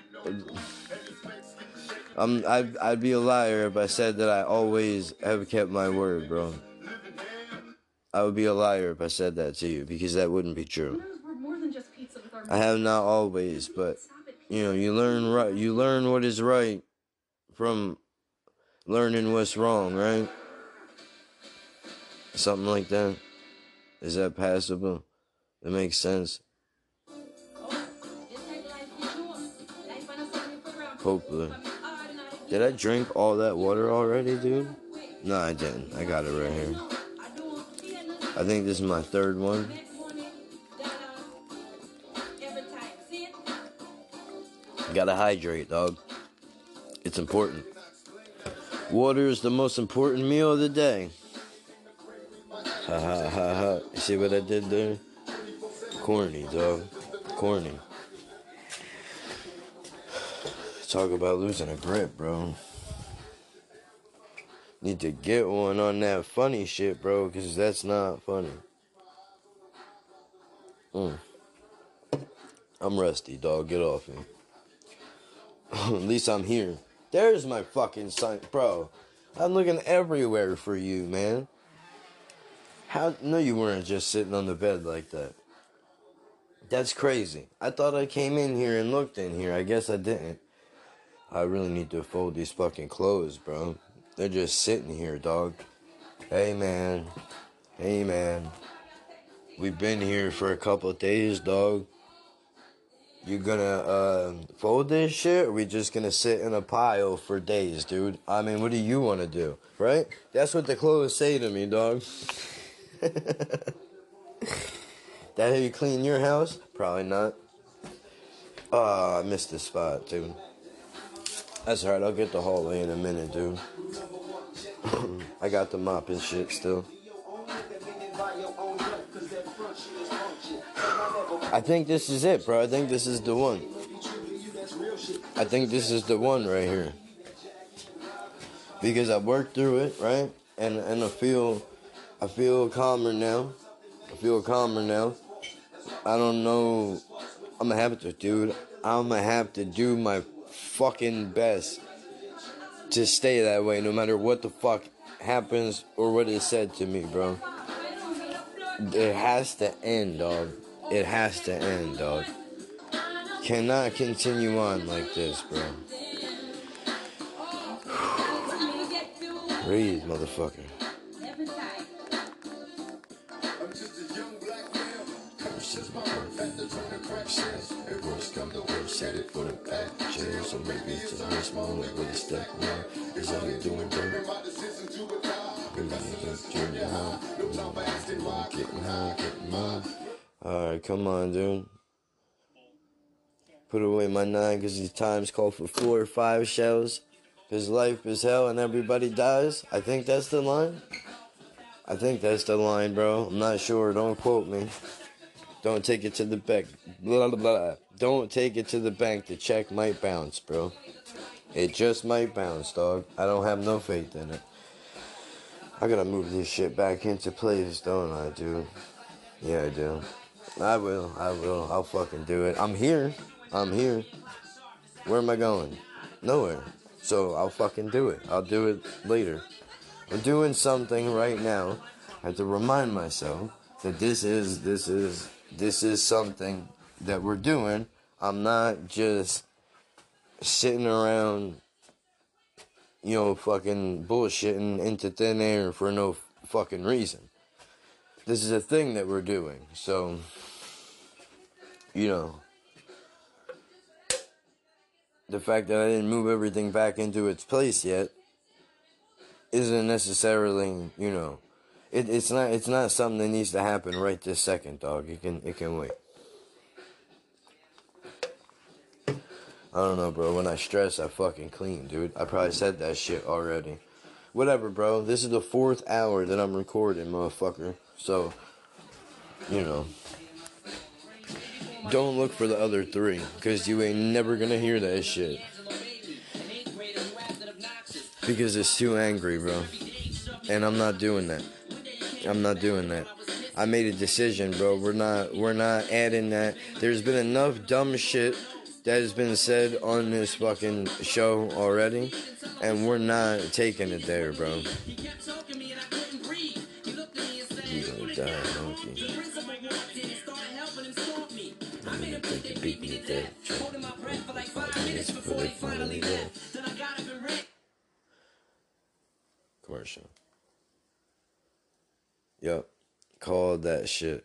be a liar if I said that I always have kept my word, bro. I would be a liar if I said that to you, because that wouldn't be true. I have not always, but you know, you learn what is right from learning what's wrong, right? Something like that. Is that passable? That makes sense. Hopefully. Did I drink all that water already, dude? No, I didn't. I got it right here. I think this is my third one. Gotta hydrate, dog. It's important. Water is the most important meal of the day. Ha ha ha ha. You see what I did there? Corny, dog. Corny. Talk about losing a grip, bro. Need to get one on that funny shit, bro, because that's not funny. I'm rusty, dog. Get off me. At least I'm here. There's my fucking sign, bro. I'm looking everywhere for you, man. No, you weren't just sitting on the bed like that. That's crazy. I thought I came in here and looked in here. I guess I didn't. I really need to fold these fucking clothes, bro. They're just sitting here, dog. Hey, man. Hey, man. We've been here for a couple of days, dog. You gonna fold this shit, or we just gonna sit in a pile for days, dude? I mean, what do you want to do, right? That's what the clothes say to me, dog. That how you clean your house? Probably not. Oh, I missed this spot, dude. That's alright, I'll get the hallway in a minute, dude. I got the mop and shit still. I think this is it, bro. I think this is the one. I think this is the one right here. Because I worked through it, right? And I feel calmer now. I feel calmer now. I don't know. I'm gonna have to, dude. I'm gonna have to do my fucking best to stay that way, no matter what the fuck happens or what is said to me, bro. It has to end, dog. It has to end, dog. Cannot continue on like this, bro. Breathe, motherfucker. Worst come to worst, set it for the back. chill, so maybe it's in this moment with a step now. Is that I'm doing dirt? Getting high. Alright, come on, dude. Put away my 9 because these times call for 4 or 5 shells. Because life is hell and everybody dies. I think that's the line. I think that's the line, bro. I'm not sure. Don't quote me. Don't take it to the bank. Blah, blah, blah. Don't take it to the bank. The check might bounce, bro. It just might bounce, dog. I don't have no faith in it. I gotta move this shit back into place, don't I, dude? Yeah, I do. I will. I'll fucking do it. I'm here. Where am I going? Nowhere. So I'll fucking do it. I'll do it later. I'm doing something right now. I have to remind myself that this is something that we're doing. I'm not just sitting around, fucking bullshitting into thin air for no fucking reason. This is a thing that we're doing. So, the fact that I didn't move everything back into its place yet isn't necessarily, it's not something that needs to happen right this second, dog. It can wait. I don't know, bro. When I stress, I fucking clean, dude. I probably said that shit already. Whatever, bro. This is the 4th hour that I'm recording, motherfucker. So, don't look for the other 3, because you ain't never gonna hear that shit. Because it's too angry, bro. And I'm not doing that. I made a decision, bro. We're not adding that. There's been enough dumb shit that has been said on this fucking show already, and we're not taking it there, bro. You gonna die, monkey. I'm gonna think you beat me dead. Commercial. Yup. Called that shit.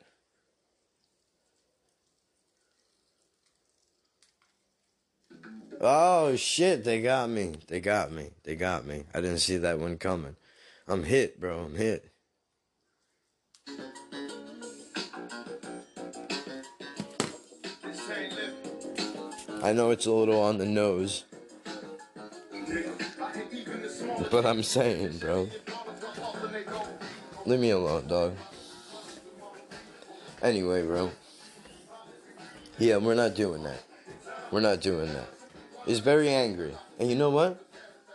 Oh shit, they got me. I didn't see that one coming. I'm hit, bro. I'm hit. I know it's a little on the nose, but I'm saying, bro. Leave me alone, dog. Anyway, bro. Yeah, we're not doing that. It's very angry. And you know what?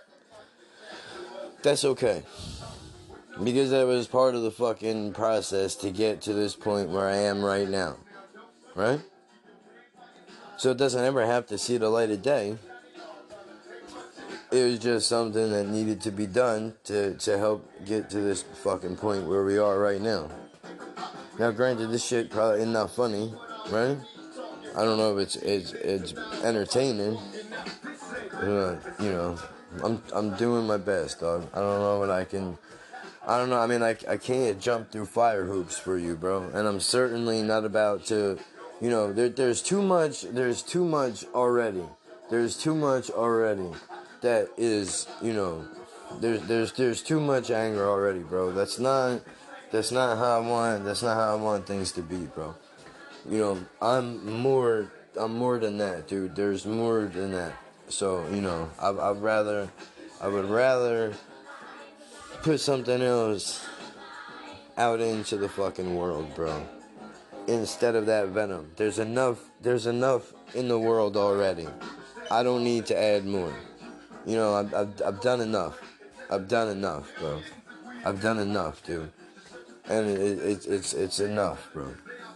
That's okay. Because that was part of the fucking process to get to this point where I am right now. Right? So it doesn't ever have to see the light of day. It was just something that needed to be done to help get to this fucking point where we are right now. Now, granted, this shit probably ain't not funny, right? I don't know if it's entertaining. I'm doing my best, dog. I don't know what I can. I don't know. I mean, I can't jump through fire hoops for you, bro. And I'm certainly not about to. There's too much. There's too much already. That is, there's too much anger already, bro. That's not how I want things to be, bro. I'm more than that, dude. There's more than that. So, I would rather put something else out into the fucking world, bro. Instead of that venom. There's enough in the world already. I don't need to add more. I've done enough. Bro. I've done enough, dude. And it's enough, bro.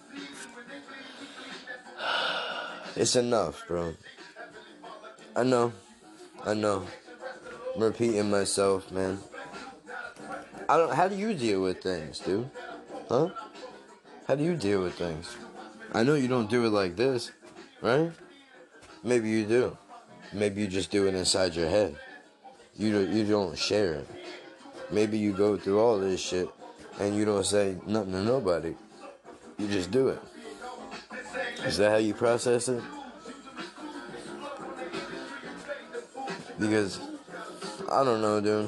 It's enough, bro. I know. I'm repeating myself, man. How do you deal with things, dude? Huh? How do you deal with things? I know you don't do it like this, right? Maybe you do. Maybe you just do it inside your head. You don't share it. Maybe you go through all this shit and you don't say nothing to nobody. You just do it. Is that how you process it? Because, I don't know, dude.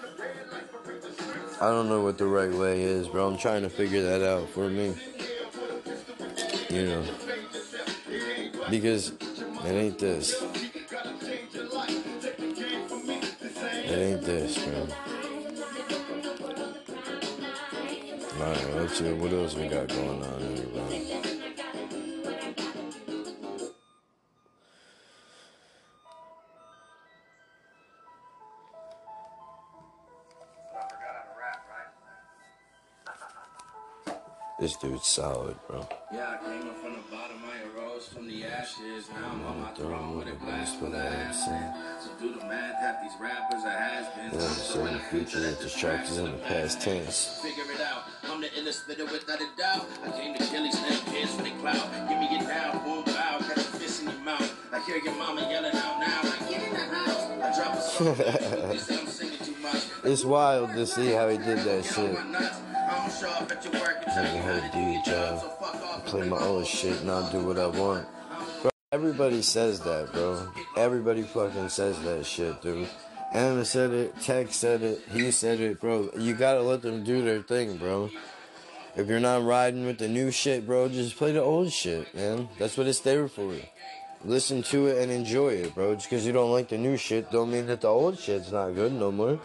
I don't know what the right way is, bro. I'm trying to figure that out for me. You know. Because it ain't this. It ain't this, bro. Alright, let's see what else we got going on here, bro. This dude's solid, bro. Yeah, I came up from the bottom, I arose from the ashes. Now I'm on my throne with a glass full of acid. So do the math, half these rappers are has-beens. So in the future, that this track is in the past tense. Figure it out, I'm the illest spitter without a doubt. I came to kill these snake kids for the clout. Give me your down, boom, bow, catch a fist in your mouth. I hear your mama yelling out now, like, get in the house. I drop a song, they say I'm singing too much. It's wild to see how he did that shit. I don't show up at your work and tell you How to do your job. Play my own shit and I'll do what I want. Bro, everybody says that, bro. Everybody fucking says that shit, dude. Anna said it, Tech said it, he said it, bro. You gotta let them do their thing, bro. If you're not riding with the new shit, bro, just play the old shit, man. That's what it's there for. Listen to it and enjoy it, bro. Just because you don't like the new shit don't mean that the old shit's not good no more.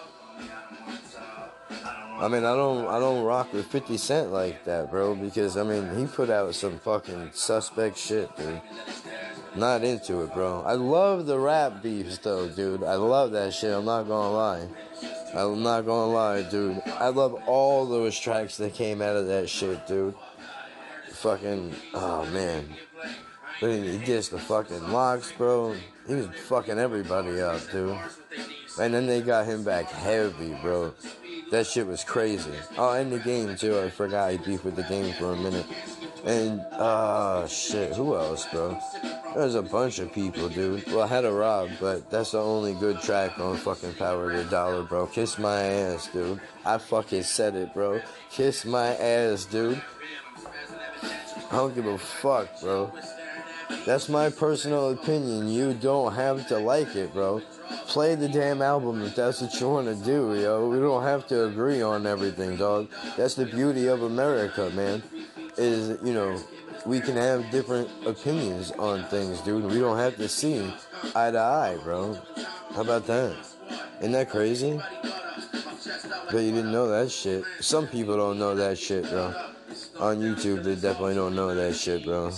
I mean, I don't rock with 50 Cent like that, bro, because, I mean, he put out some fucking suspect shit, dude. Not into it, bro. I love the rap beefs, though, dude. I love that shit, I'm not gonna lie. I'm not gonna lie, dude. I love all those tracks that came out of that shit, dude. Fucking, oh, man. But he gets the fucking locks, bro. He was fucking everybody up, dude. And then they got him back heavy, bro. That shit was crazy. Oh, and the game, too. I forgot he beefed with the game for a minute. And, shit, who else, bro? There's a bunch of people, dude. Well, I had a Rob, but that's the only good track on fucking Power to Dollar, bro. Kiss my ass, dude. I fucking said it, bro. Kiss my ass, dude. I don't give a fuck, bro. That's my personal opinion. You don't have to like it, bro. Play the damn album if that's what you want to do, yo. We don't have to agree on everything, dog. That's the beauty of America, man. Is, you know, we can have different opinions on things, dude. We don't have to see eye to eye, bro. How about that? Isn't that crazy? But you didn't know that shit. Some people don't know that shit, bro. On YouTube, they definitely don't know that shit, bro.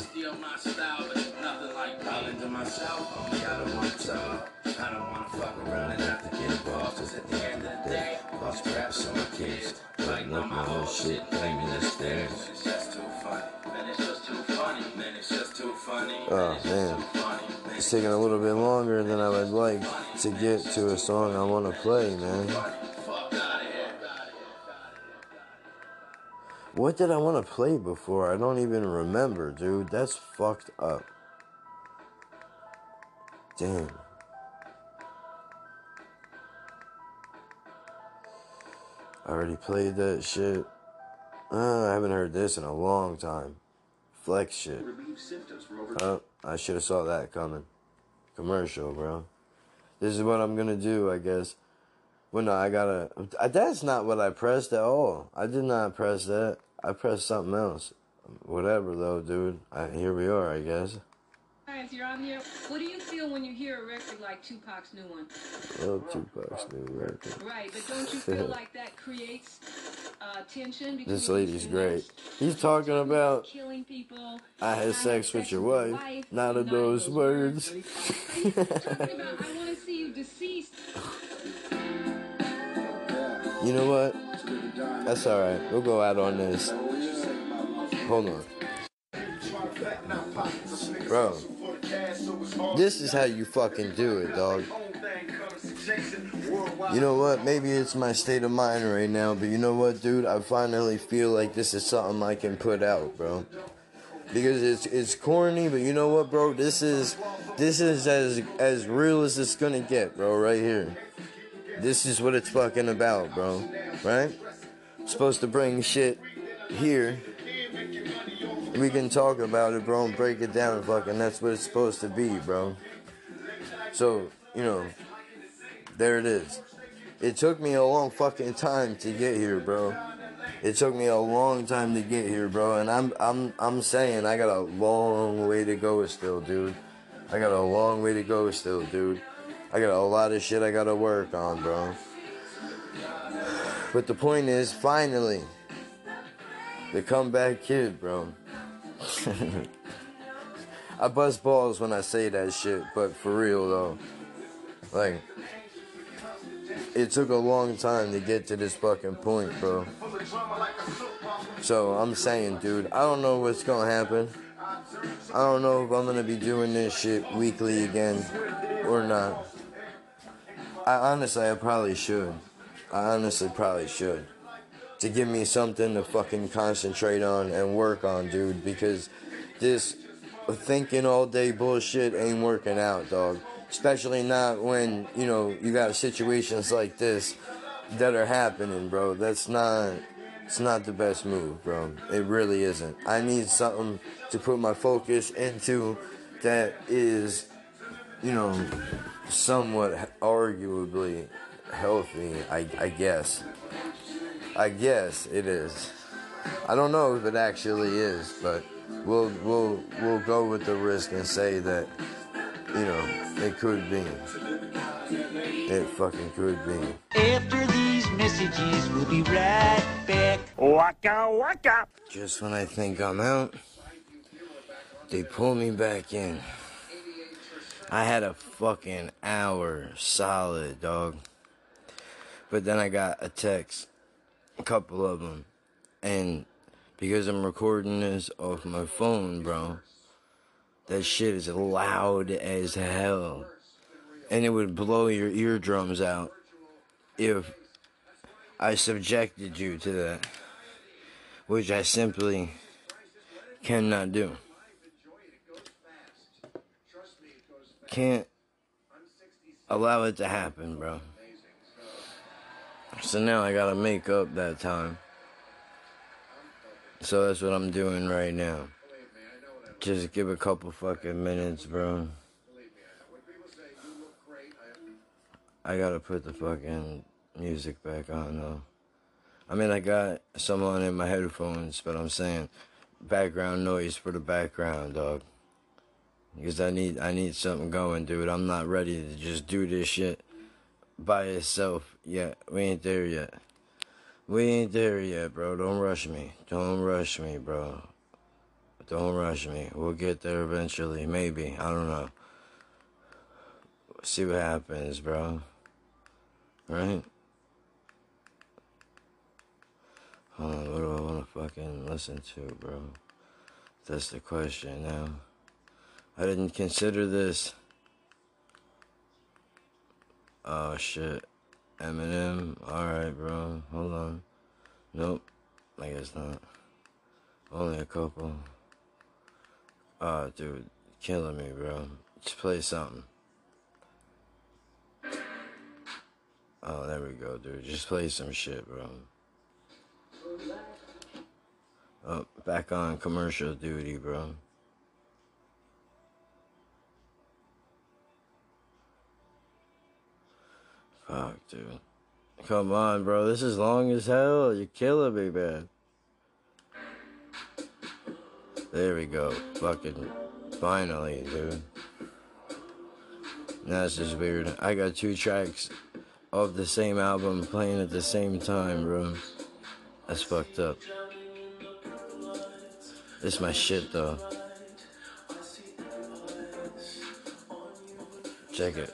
Oh, man. It's taking a little bit longer than I would like to get to a song I want to play, man. What did I want to play before? I don't even remember, dude. That's fucked up. Damn. I already played that shit. I haven't heard this in a long time. Flex shit. Oh, I should have saw that coming. Commercial, bro. This is what I'm gonna do, I guess. Well, no, I gotta... That's not what I pressed at all. I did not press that. I pressed something else. Whatever, though, dude. Here we are, I guess. You're on here. What do you feel when you hear a record like Tupac's new one? Love Tupac's new record. Right, but don't you feel like that creates tension? This lady's great. He's talking about killing people. I had sex with your wife. Not of those words. He's talking about I want to see you deceased. You know what? That's alright. We'll go out on this. Hold on. Bro. This is how you fucking do it, dog. You know what? Maybe it's my state of mind right now, but you know what, dude? I finally feel like this is something I can put out, bro. Because it's corny, but you know what, bro? This is as real as it's gonna get, bro, right here. This is what it's fucking about, bro. Right? Supposed to bring shit here. We can talk about it, bro, and break it down, fucking. That's what it's supposed to be, bro. So, you know, There it is. It took me a long fucking time to get here, bro. It took me a long time to get here, bro. And I'm saying I got a long way to go still, dude. I got a long way to go still, dude. I got a lot of shit I gotta work on, bro. But the point is, finally, the comeback kid, bro. I bust balls when I say that shit, but for real though, like, it took a long time to get to this fucking point, bro. So I'm saying, dude, I don't know what's gonna happen. I don't know if I'm gonna be doing this shit weekly again or not. I probably should. I honestly probably should. To give me something to fucking concentrate on and work on, dude, because this thinking all day bullshit ain't working out, dog. Especially not when, you know, you got situations like this that are happening, bro. It's not the best move, bro. It really isn't. I need something to put my focus into that is, you know, somewhat arguably healthy, I guess. I guess it is. I don't know if it actually is, but we'll go with the risk and say that, you know, it could be. It fucking could be. After these messages, we'll be right back. Waka waka. Just when I think I'm out, they pull me back in. I had a fucking hour solid, dog. But then I got a text, a couple of them, and because I'm recording this off my phone, bro, that shit is loud as hell. And it would blow your eardrums out if I subjected you to that, which I simply cannot do. Can't allow it to happen, bro. So now I gotta make up that time. So that's what I'm doing right now. Just give a couple fucking minutes, bro. I gotta put the fucking music back on, though. I mean, I got some on in my headphones, but I'm saying background noise for the background, dog. Because I need something going, dude. I'm not ready to just do this shit by itself yet. We ain't there yet. We ain't there yet, bro. Don't rush me. Don't rush me, bro. Don't rush me. We'll get there eventually. Maybe. I don't know. See what happens, bro. Right? Hold on. What do I want to fucking listen to, bro? That's the question now. I didn't consider this. Oh, shit. Eminem. Alright, bro. Hold on. Nope. I guess not. Only a couple. Oh, dude. Killing me, bro. Just play something. Oh, there we go, dude. Just play some shit, bro. Oh, back on commercial duty, bro. Fuck, dude. Come on, bro. This is long as hell. You're killing me, man. There we go. Fucking finally, dude. That's just weird. I got 2 tracks of the same album playing at the same time, bro. That's fucked up. This my shit, though. Check it.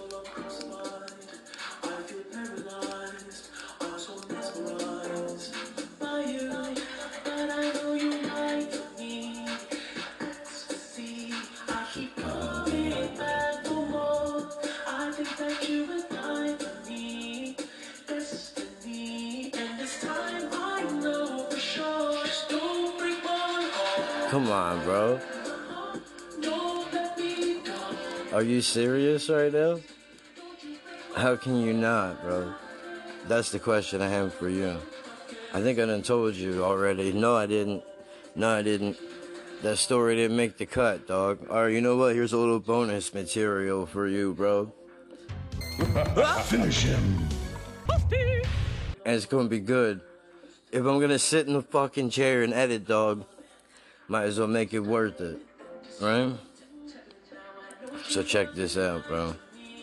Come on, bro. Are you serious right now? How can you not, bro? That's the question I have for you. I think I done told you already. No, I didn't. No, I didn't. That story didn't make the cut, dog. Alright, you know what? Here's a little bonus material for you, bro. Finish him. And it's gonna be good. If I'm gonna sit in the fucking chair and edit, dog, might as well make it worth it, right? So check this out, bro.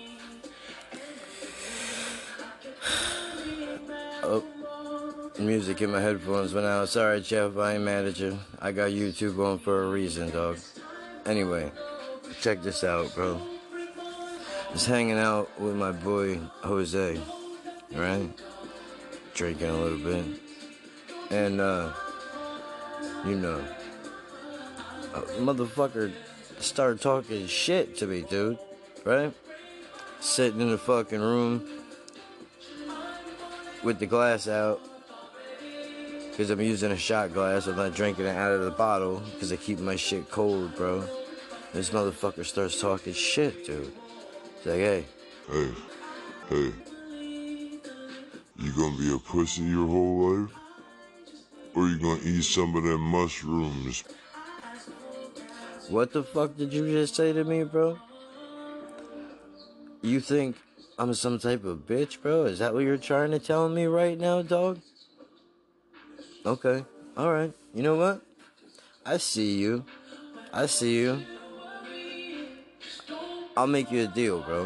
Oh, music in my headphones went out. Sorry, Jeff, I ain't mad at you. I got YouTube on for a reason, dog. Anyway, check this out, bro. Just hanging out with my boy Jose, right? Drinking a little bit. And, you know, a motherfucker started talking shit to me, dude, right? Sitting in the fucking room with the glass out, because I'm using a shot glass. I'm not drinking it out of the bottle, because I keep my shit cold, bro. This motherfucker starts talking shit, dude. It's like, hey. Hey. You gonna be a pussy your whole life? Or you gonna eat some of them mushrooms? What the fuck did you just say to me, bro? You think I'm some type of bitch, bro? Is that what you're trying to tell me right now, dog? Okay, alright. You know what? I see you. I'll make you a deal, bro.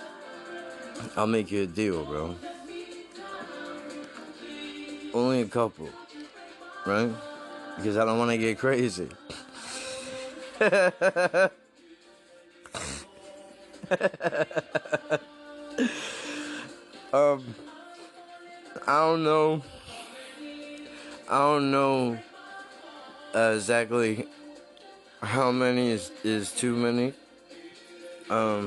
Only a couple, right? Because I don't want to get crazy. I don't know exactly how many is too many. I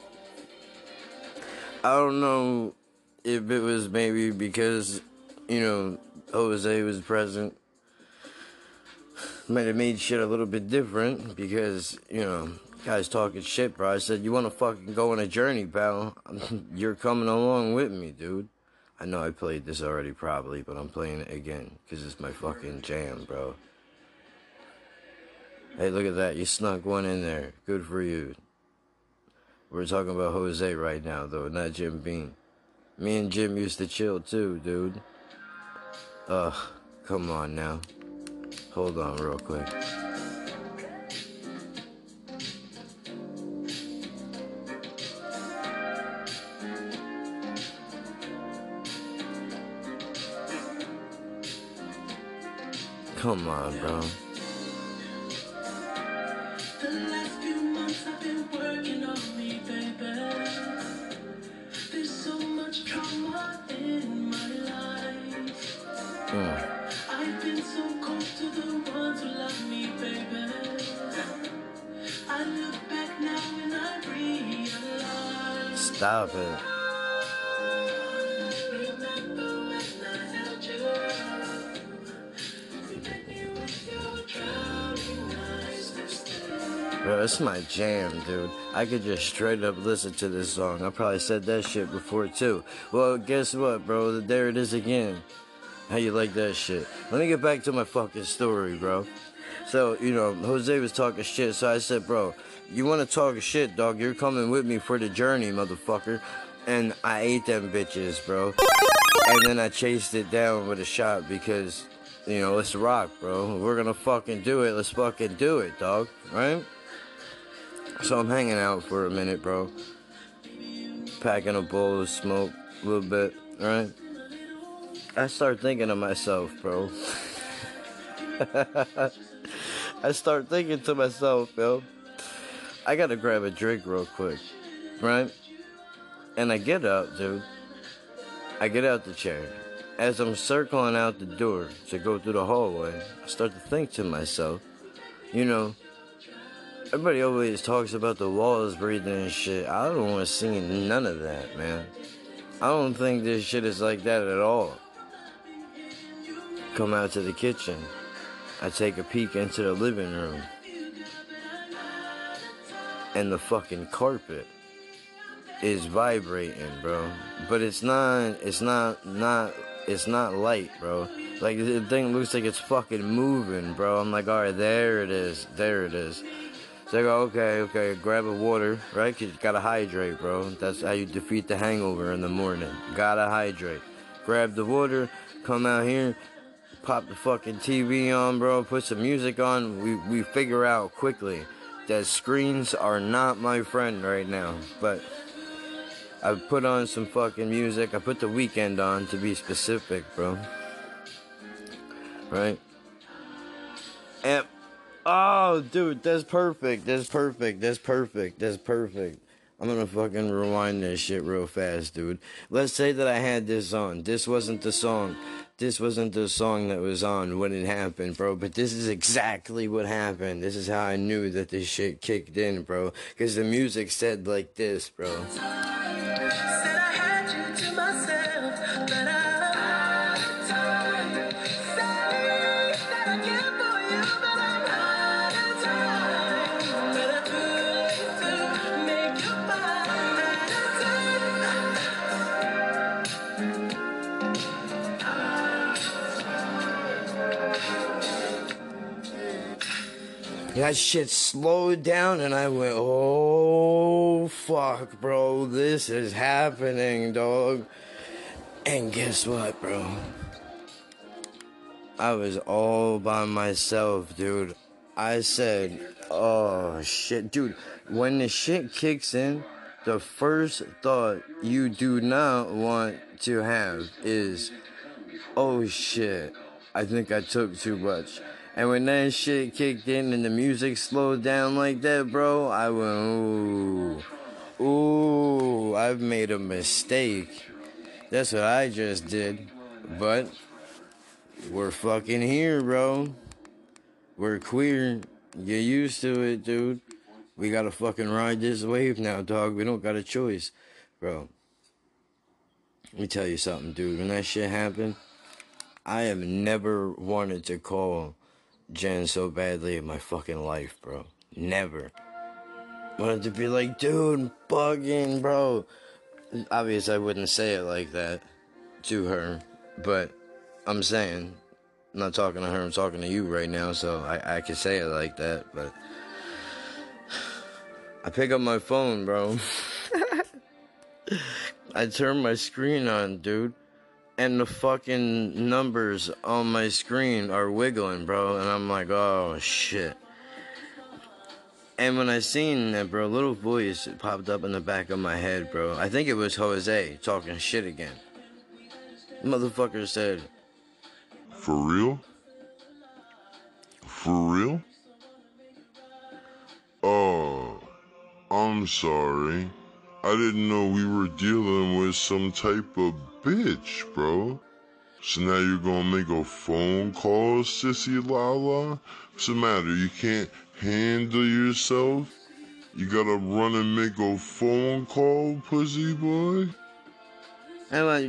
don't know if it was maybe because, you know, Jose was present. Might have made shit a little bit different because, you know, guys talking shit, bro. I said, you want to fucking go on a journey, pal? You're coming along with me, dude. I know I played this already probably, but I'm playing it again because it's my fucking jam, bro. Hey, look at that. You snuck one in there. Good for you. We're talking about Jose right now, though, not Jim Beam. Me and Jim used to chill, too, dude. Come on now. Hold on real quick. Come on, bro. The last few months I've been working on me, baby. There's so much trauma in my life. I've been so cold to the ones who love me, baby. I look back now and I realize. Stop it. Remember when I held you? Bro, it's my jam, dude. I could just straight up listen to this song. I probably said that shit before, too. Well, guess what, bro? There it is again. How you like that shit? Let me get back to my fucking story, bro. So, you know, Jose was talking shit, so I said, bro, you want to talk shit, dog? You're coming with me for the journey, motherfucker. And I ate them bitches, bro. And then I chased it down with a shot because, you know, let's rock, bro. We're gonna fucking do it. Let's fucking do it, dog. Right? So I'm hanging out for a minute, bro. Packing a bowl of smoke a little bit, right? I start thinking to myself, bro. I start thinking to myself, yo, I gotta grab a drink real quick, right? And I get up, dude. I get out the chair. As I'm circling out the door to go through the hallway, I start to think to myself, you know, everybody always talks about the walls breathing and shit. I don't want to see none of that, man. I don't think this shit is like that at all. Come out to the kitchen. I take a peek into the living room. And the fucking carpet is vibrating, bro. But it's not light, bro. Like, the thing looks like it's fucking moving, bro. I'm like, alright, there it is. So I go, okay, grab a water, right? 'Cause you gotta hydrate, bro. That's how you defeat the hangover in the morning. Gotta hydrate. Grab the water, come out here, pop the fucking TV on, bro. Put some music on. We figure out quickly that screens are not my friend right now. But I put on some fucking music. I put The Weeknd on, to be specific, bro. Right? And oh, dude, that's perfect. That's perfect. That's perfect. That's perfect. I'm gonna fucking rewind this shit real fast, dude. Let's say that I had this on. This wasn't the song. This wasn't the song that was on when it happened, bro. But this is exactly what happened. This is how I knew that this shit kicked in, bro. Because the music said like this, bro. That shit slowed down and I went, oh, fuck, bro, this is happening, dog. And guess what, bro? I was all by myself, dude. I said, oh, shit. Dude, when the shit kicks in, the first thought you do not want to have is, oh, shit, I think I took too much. And when that shit kicked in and the music slowed down like that, bro, I went, ooh, I've made a mistake. That's what I just did. But we're fucking here, bro. We're queer. Get used to it, dude. We gotta fucking ride this wave now, dog. We don't got a choice, bro. Let me tell you something, dude. When that shit happened, I have never wanted to call Jen so badly in my fucking life, bro. Never. Wanted to be like, dude, bugging, bro. Obviously, I wouldn't say it like that to her, but I'm saying, I'm not talking to her, I'm talking to you right now, so I can say it like that, but I pick up my phone, bro. I turn my screen on, dude. And the fucking numbers on my screen are wiggling, bro. And I'm like, oh, shit. And when I seen that, bro, a little voice popped up in the back of my head, bro. I think it was Jose talking shit again. The motherfucker said, for real? For real? Oh, I'm sorry. I didn't know we were dealing with some type of bitch, bro. So now you're gonna make a phone call, Sissy Lala? What's the matter? You can't handle yourself? You gotta run and make a phone call, pussy boy? I'm like,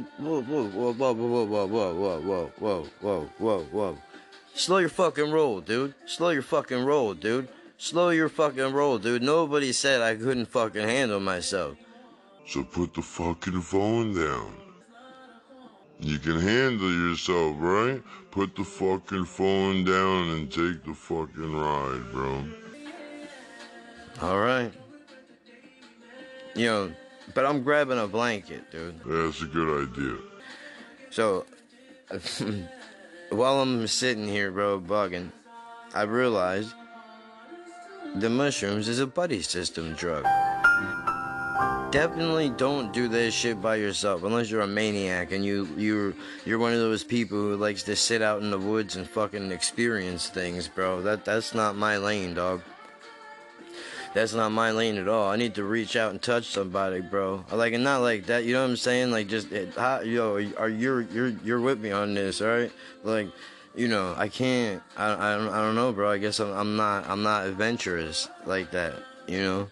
whoa. Slow your fucking roll, dude. Slow your fucking roll, dude. Slow your fucking roll, dude. Nobody said I couldn't fucking handle myself. So put the fucking phone down. You can handle yourself, right? Put the fucking phone down and take the fucking ride, bro. Alright. You know, but I'm grabbing a blanket, dude. That's a good idea. So, while I'm sitting here, bro, bugging, I realized the mushrooms is a buddy system drug. Definitely don't do this shit by yourself unless you're a maniac and you're one of those people who likes to sit out in the woods and fucking experience things, bro. That's not my lane, dog. That's not my lane at all. I need to reach out and touch somebody, bro. Like, and not like that. You know what I'm saying? Like, just you're with me on this, all right? Like, you know, I can't. I don't know, bro. I guess I'm not adventurous like that. You know.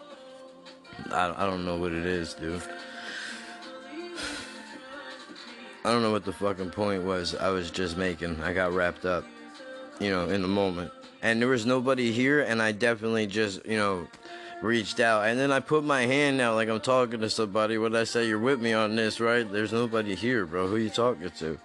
I don't know what it is, dude. I don't know what the fucking point was I was just making. I got wrapped up, you know, in the moment. And there was nobody here, and I definitely just, you know, reached out. And then I put my hand out like I'm talking to somebody. What did I say? You're with me on this, right? There's nobody here, bro. Who you talking to?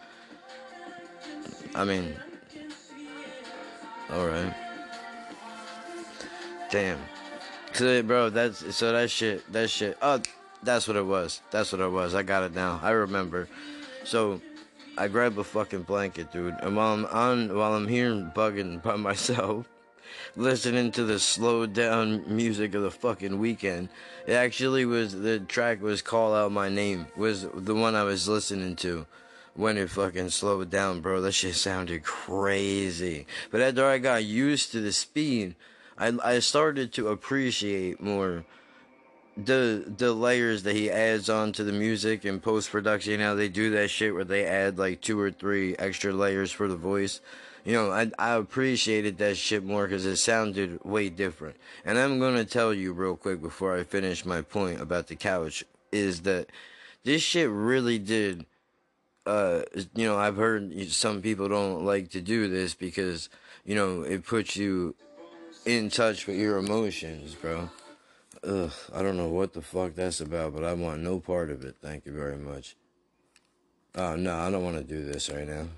I mean, alright. Damn. So, bro, that shit. Oh, that's what it was. I got it now. I remember. So, I grabbed a fucking blanket, dude, and while I'm here bugging by myself, listening to the slowed down music of the fucking Weeknd, it actually was, the track was Call Out My Name, was the one I was listening to when it fucking slowed down, bro. That shit sounded crazy. But after I got used to the speed, I started to appreciate more the layers that he adds on to the music in post-production. How they do that shit where they add like 2 or 3 extra layers for the voice. You know, I appreciated that shit more because it sounded way different. And I'm going to tell you real quick before I finish my point about the couch, is that this shit really did, you know, I've heard some people don't like to do this because, you know, it puts you in touch with your emotions, bro. Ugh, I don't know what the fuck that's about, but I want no part of it. Thank you very much. Oh, no, I don't want to do this right now.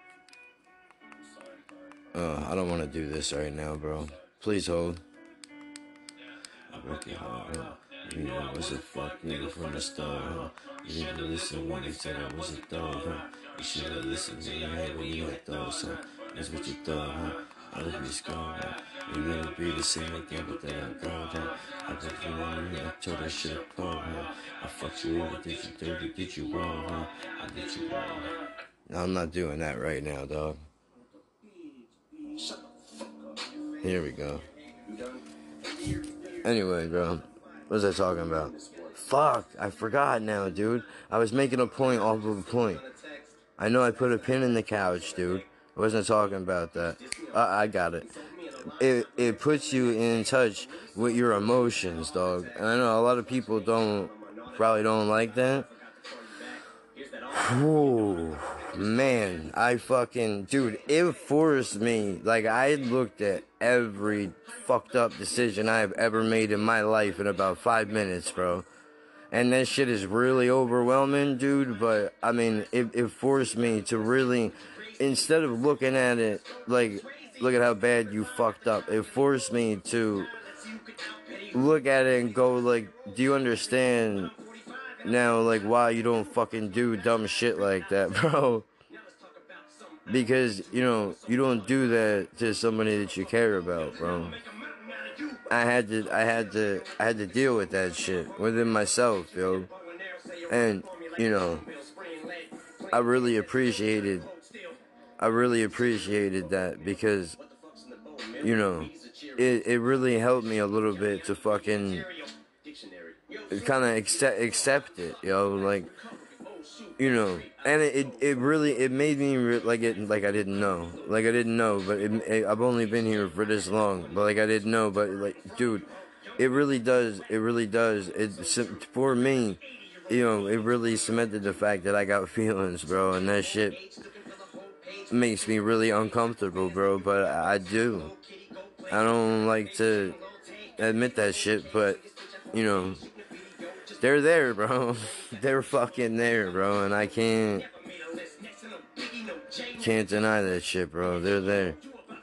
I don't want to do this right now, bro. Please hold. You know, was a fuck nigga from the start, huh? You didn't listen when they said I was a dog, huh? You should have listened to your head when you had thoughts, huh? That's what you thought, huh? I'll be scarred, huh? You never be the same again, but then I'm gone, huh? I bet you know you, I tore that shit apart, huh? I fucked you over, did you dirty, did you wrong, huh? I did you wrong. No, I'm not doing that right now, dog. Here we go. Anyway, bro, what was I talking about? Fuck, I forgot now, dude. I was making a point off of a point. I know I put a pin in the couch, dude. I wasn't talking about that. I got it. It puts you in touch with your emotions, dog. And I know a lot of people probably don't like that. Whew, man, dude, it forced me, like, I looked at every fucked up decision I've ever made in my life in about 5 minutes, bro. And that shit is really overwhelming, dude, but, I mean, it forced me to really, instead of looking at it, like, look at how bad you fucked up, it forced me to look at it and go, like, do you understand now, like, why you don't fucking do dumb shit like that, bro? Because, you know, you don't do that to somebody that you care about, bro. I had to deal with that shit within myself, yo. And, you know, I really appreciated that because, you know, it really helped me a little bit to fucking kind of accept it, yo, like, you know, and it really made me like I didn't know, but I've only been here for this long, but like I didn't know, but like, dude, it really does, for me, you know, it really cemented the fact that I got feelings, bro, and that shit makes me really uncomfortable, bro, but I do. I don't like to admit that shit, but, you know, they're there, bro. They're fucking there, bro, and I can't deny that shit, bro. They're there.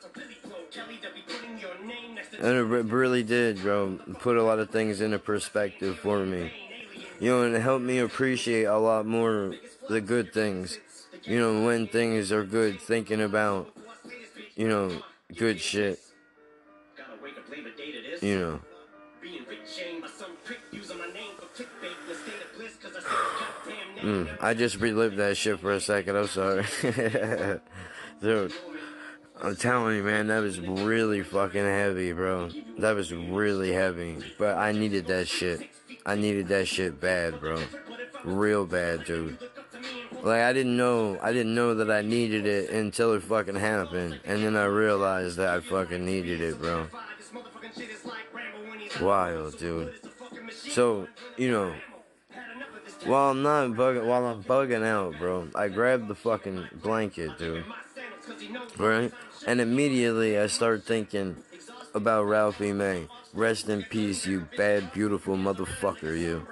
And it really did, bro, put a lot of things into perspective for me. You know, and it helped me appreciate a lot more the good things. You know, when things are good, thinking about, you know, good shit. You know. I just relived that shit for a second, I'm sorry. Dude, I'm telling you, man, that was really fucking heavy, bro. That was really heavy. But I needed that shit. I needed that shit bad, bro. Real bad, dude. Like, I didn't know that I needed it until it fucking happened. And then I realized that I fucking needed it, bro. Wild, dude. So, you know, while I'm bugging out, bro, I grabbed the fucking blanket, dude. Right? And immediately I start thinking about Ralphie May. Rest in peace, you bad, beautiful motherfucker, you.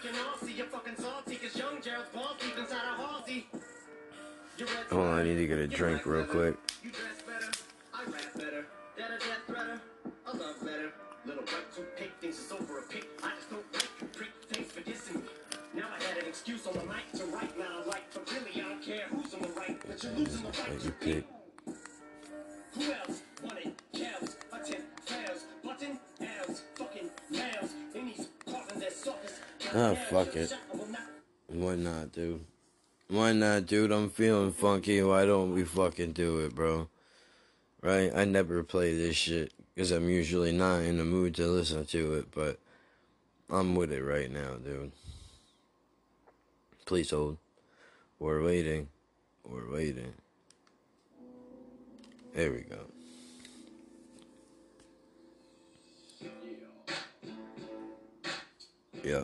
Hold on, I need to get a drink real quick. Little white toothpick thinks it's over a pick. I just don't like you, prick. Thanks for dissing me. Now I had an excuse on the mic to write. Now I'm right, but really I don't care who's on the right. But you're losing the right to pick. Who else wanted cows? Button fails, button L's, fucking males. In these causing their sockets. Oh, fuck it. Why not, dude? Why not, dude? I'm feeling funky. Why don't we fucking do it, bro? Right? I never play this shit because I'm usually not in the mood to listen to it, but I'm with it right now, dude. Please hold. We're waiting. We're waiting. There we go. Yep.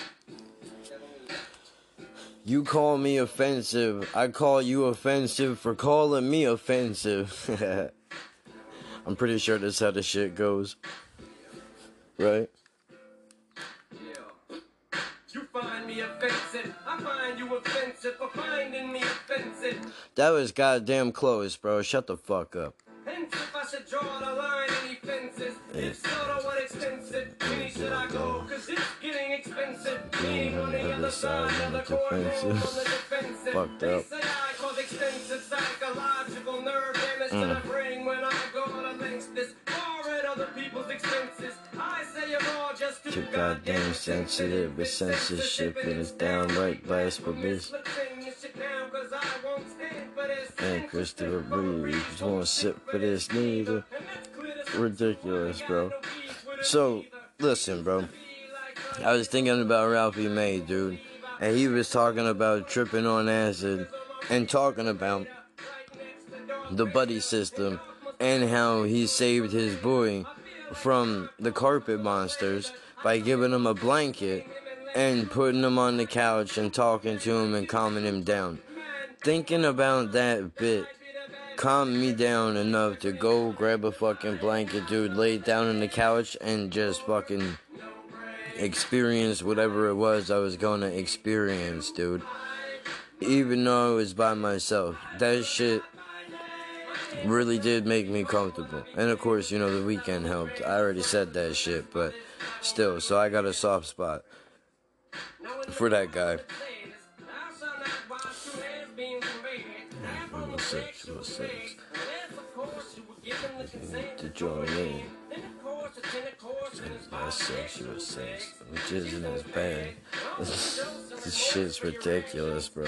You call me offensive. I call you offensive for calling me offensive. I'm pretty sure that's how the shit goes. Right? You find me offensive. I find you offensive for finding me offensive. That was goddamn close, bro. Shut the fuck up. Hence if I should draw the line, any fences. If so, to what extensive? Many should I go? Cause it's getting expensive. Being on the other side of the courtroom on the defensive. Fucked up. They say I cause extensive psychological nerve damage to the brain when I go to lengths this far at other people's expenses. I say you're all just too goddamn sensitive with censorship and it's downright blasphemy. And Christopher Reeve just won't sit for this neither. Ridiculous, bro. So, listen, bro. I was thinking about Ralphie May, dude. And he was talking about tripping on acid and talking about the buddy system and how he saved his boy from the carpet monsters by giving him a blanket and putting him on the couch and talking to him and calming him down. Thinking about that bit calmed me down enough to go grab a fucking blanket, dude, lay down on the couch and just fucking experience whatever it was I was gonna experience, dude. Even though I was by myself. That shit really did make me comfortable. And of course, you know, the weekend helped. I already said that shit, but still, so I got a soft spot for that guy. To join in. That's sexual sex, which isn't as bad. This shit's ridiculous, bro.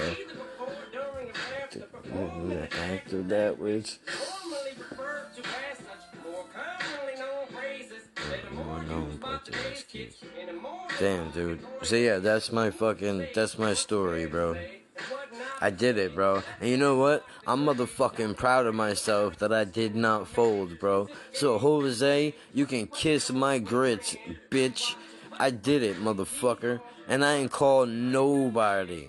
The act of that which damn, dude. So yeah, that's my story, bro. I did it, bro. And you know what? I'm motherfucking proud of myself that I did not fold, bro. So, Jose, you can kiss my grits, bitch. I did it, motherfucker. And I ain't called nobody.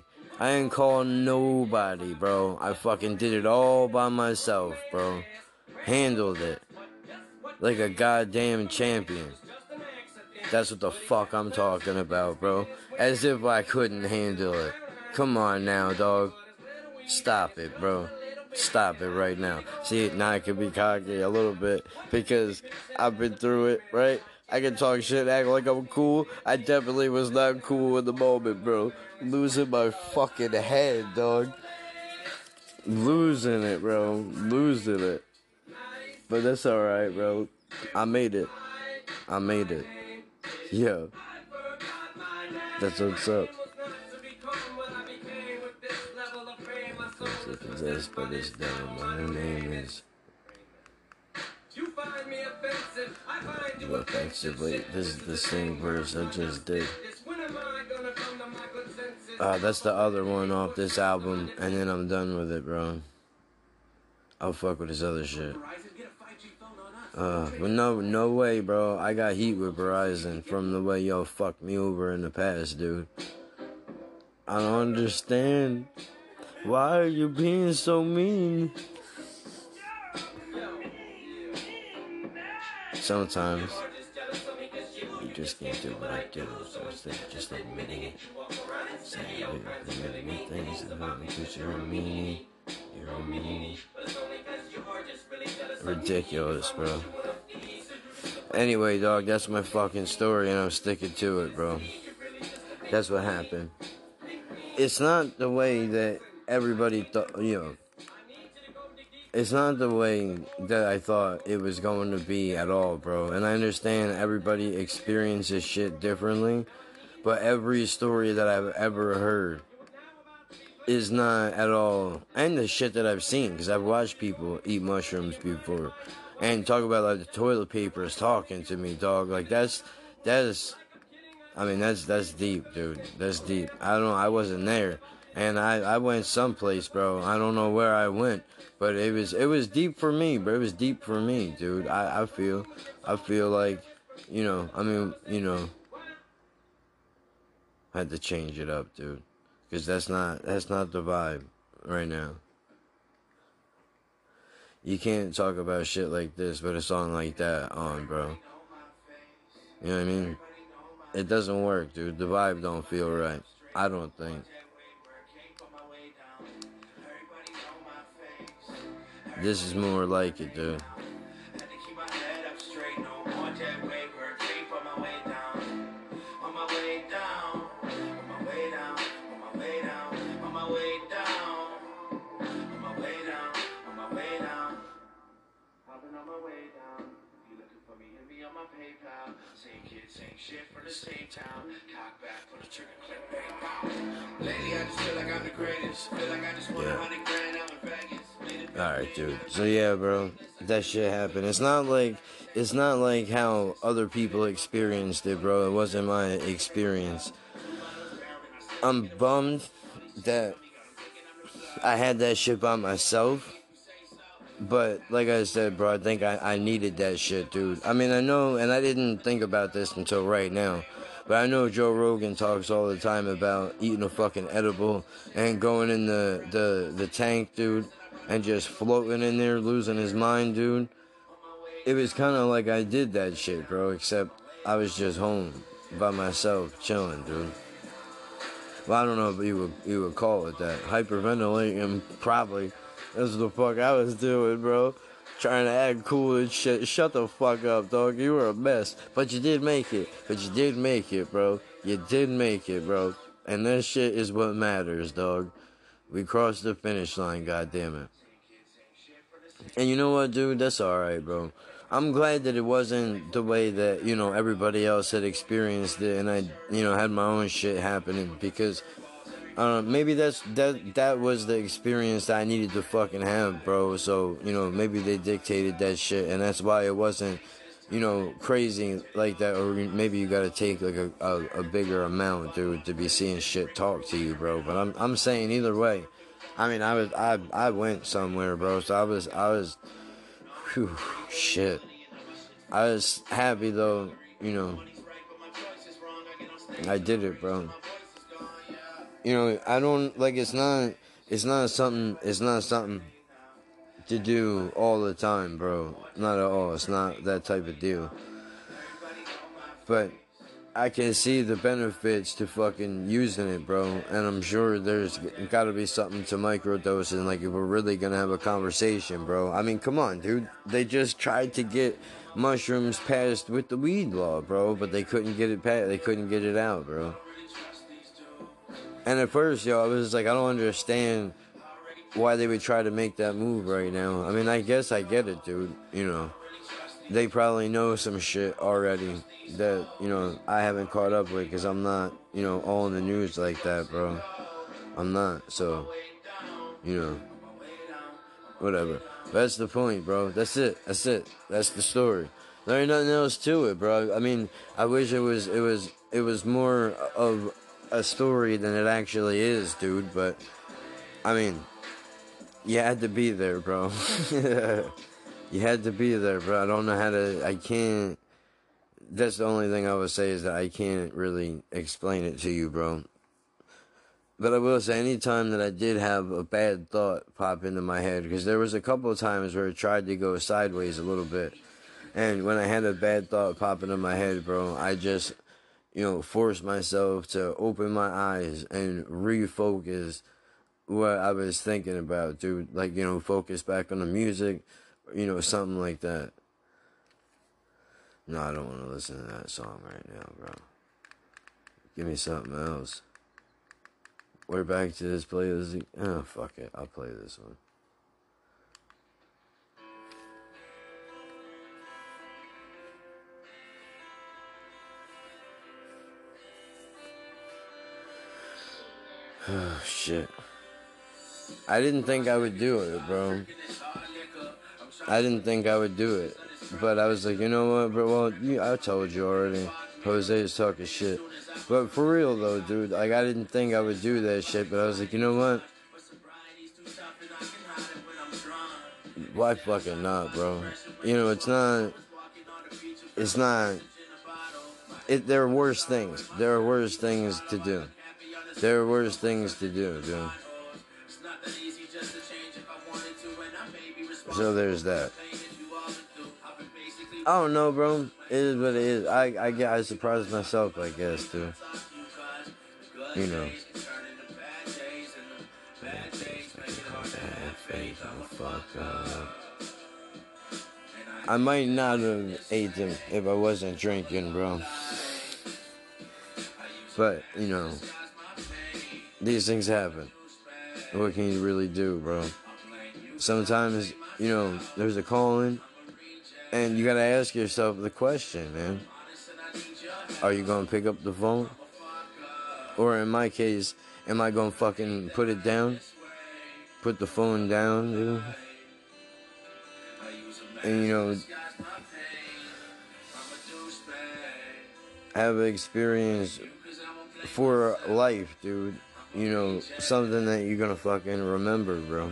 Bro. I fucking did it all by myself, bro. Handled it. Like a goddamn champion. That's what the fuck I'm talking about, bro. As if I couldn't handle it. Come on now, dog. Stop it, bro. Stop it right now. See, now I can be cocky a little bit because I've been through it, right? I can talk shit, act like I'm cool. I definitely was not cool in the moment, bro. Losing my fucking head, dog. Losing it, bro. Losing it. But that's alright, bro. I made it. Yo. That's what's up. Possessed by this devil. My name is. You find me offensive. I find you offensive. Wait, this is the same verse I just did. That's the other one off this album, and then I'm done with it, bro. I'll fuck with this other shit. But no way, bro. I got heat with Verizon from the way y'all fucked me over in the past, dude. I don't understand. Why are you being so mean? Sometimes you just can't do what I do, so instead of just admitting it, saying admitting things that hurt me because you're a meanie. You're a meanie. Ridiculous, bro. Anyway, dog, that's my fucking story, and I'm sticking to it, bro. That's what happened. It's not the way that everybody thought, it's not the way that I thought it was going to be at all, bro. And I understand everybody experiences shit differently, but every story that I've ever heard is not at all, and the shit that I've seen, because I've watched people eat mushrooms before, and talk about like the toilet paper is talking to me, dog. Like that's deep, dude. That's deep. I don't know. I wasn't there, and I went someplace, bro. I don't know where I went, but it was deep for me, bro. It was deep for me, dude. I feel like, I had to change it up, dude, because that's not the vibe right now. You can't talk about shit like this with a song like that on, bro. You know what I mean? It doesn't work, dude. The vibe don't feel right. I don't think. This is more like it, dude. Same town, cock back, put a trigger, click, bang, pow. Lately, I just feel like I'm the greatest. Feel like I just won 100 grand out in Vegas. Alright, dude. So yeah, bro, that shit happened. It's not like how other people experienced it, bro. It wasn't my experience. I'm bummed that I had that shit by myself. But, like I said, bro, I think I needed that shit, dude. I mean, I know, and I didn't think about this until right now, but I know Joe Rogan talks all the time about eating a fucking edible and going in the tank, dude, and just floating in there, losing his mind, dude. It was kind of like I did that shit, bro, except I was just home by myself, chilling, dude. Well, I don't know if you would call it that. Hyperventilating, probably. That's what the fuck I was doing, bro. Trying to act cool and shit. Shut the fuck up, dog. You were a mess. But you did make it. Bro. You did make it, bro. And that shit is what matters, dog. We crossed the finish line, goddammit. And you know what, dude? That's alright, bro. I'm glad that it wasn't the way that, everybody else had experienced it. And I, had my own shit happening. Because maybe that was the experience that I needed to fucking have, bro. So, maybe they dictated that shit, and that's why it wasn't, crazy like that. Or maybe you gotta take like a bigger amount, dude, to be seeing shit talk to you, bro. But I'm saying either way. I mean, I went somewhere, bro. So I was, shit. I was happy though, I did it, bro. I don't, like, it's not something to do all the time, bro. Not at all. It's not that type of deal. But I can see the benefits to fucking using it, bro. And I'm sure there's gotta be something to microdosing, like, if we're really gonna have a conversation, bro. I mean, come on, dude. They just tried to get mushrooms passed with the weed law, bro. But they couldn't get it passed. They couldn't get it out, bro. And at first, I was like, I don't understand why they would try to make that move right now. I mean, I guess I get it, dude. They probably know some shit already that, I haven't caught up with because I'm not, all in the news like that, bro. I'm not, so, whatever. That's the point, bro. That's it. That's the story. There ain't nothing else to it, bro. I mean, I wish it was more of a story than it actually is, dude, but I mean, you had to be there, bro. You had to be there, bro. I don't know how to, I can't, that's the only thing I would say is that I can't really explain it to you, bro. But I will say, anytime that I did have a bad thought pop into my head, because there was a couple of times where it tried to go sideways a little bit, and when I had a bad thought pop into my head, bro, I just force myself to open my eyes and refocus what I was thinking about, dude. Like, focus back on the music, something like that. No, I don't want to listen to that song right now, bro. Give me something else. We're back to this playlist. Oh, fuck it. I'll play this one. Oh, shit. I didn't think I would do it, bro. I didn't think I would do it. But I was like, you know what, bro? Well, I told you already. Jose is talking shit. But for real, though, dude, like, I didn't think I would do that shit. But I was like, you know what? Why fucking not, bro? You know, there are worse things. There are worse things to do. There are worse things to do, dude. So there's that. I don't know, bro. It is what it is. I surprised myself, I guess, dude. You know. I might not have ate them if I wasn't drinking, bro. But, you know, these things happen. What can you really do, bro? Sometimes, you know, there's a calling, and you gotta ask yourself the question, man. Are you gonna pick up the phone? Or in my case, am I gonna fucking put it down? Put the phone down, dude? And, you know, have an experience for life, dude. You know, something that you're gonna fucking remember, bro.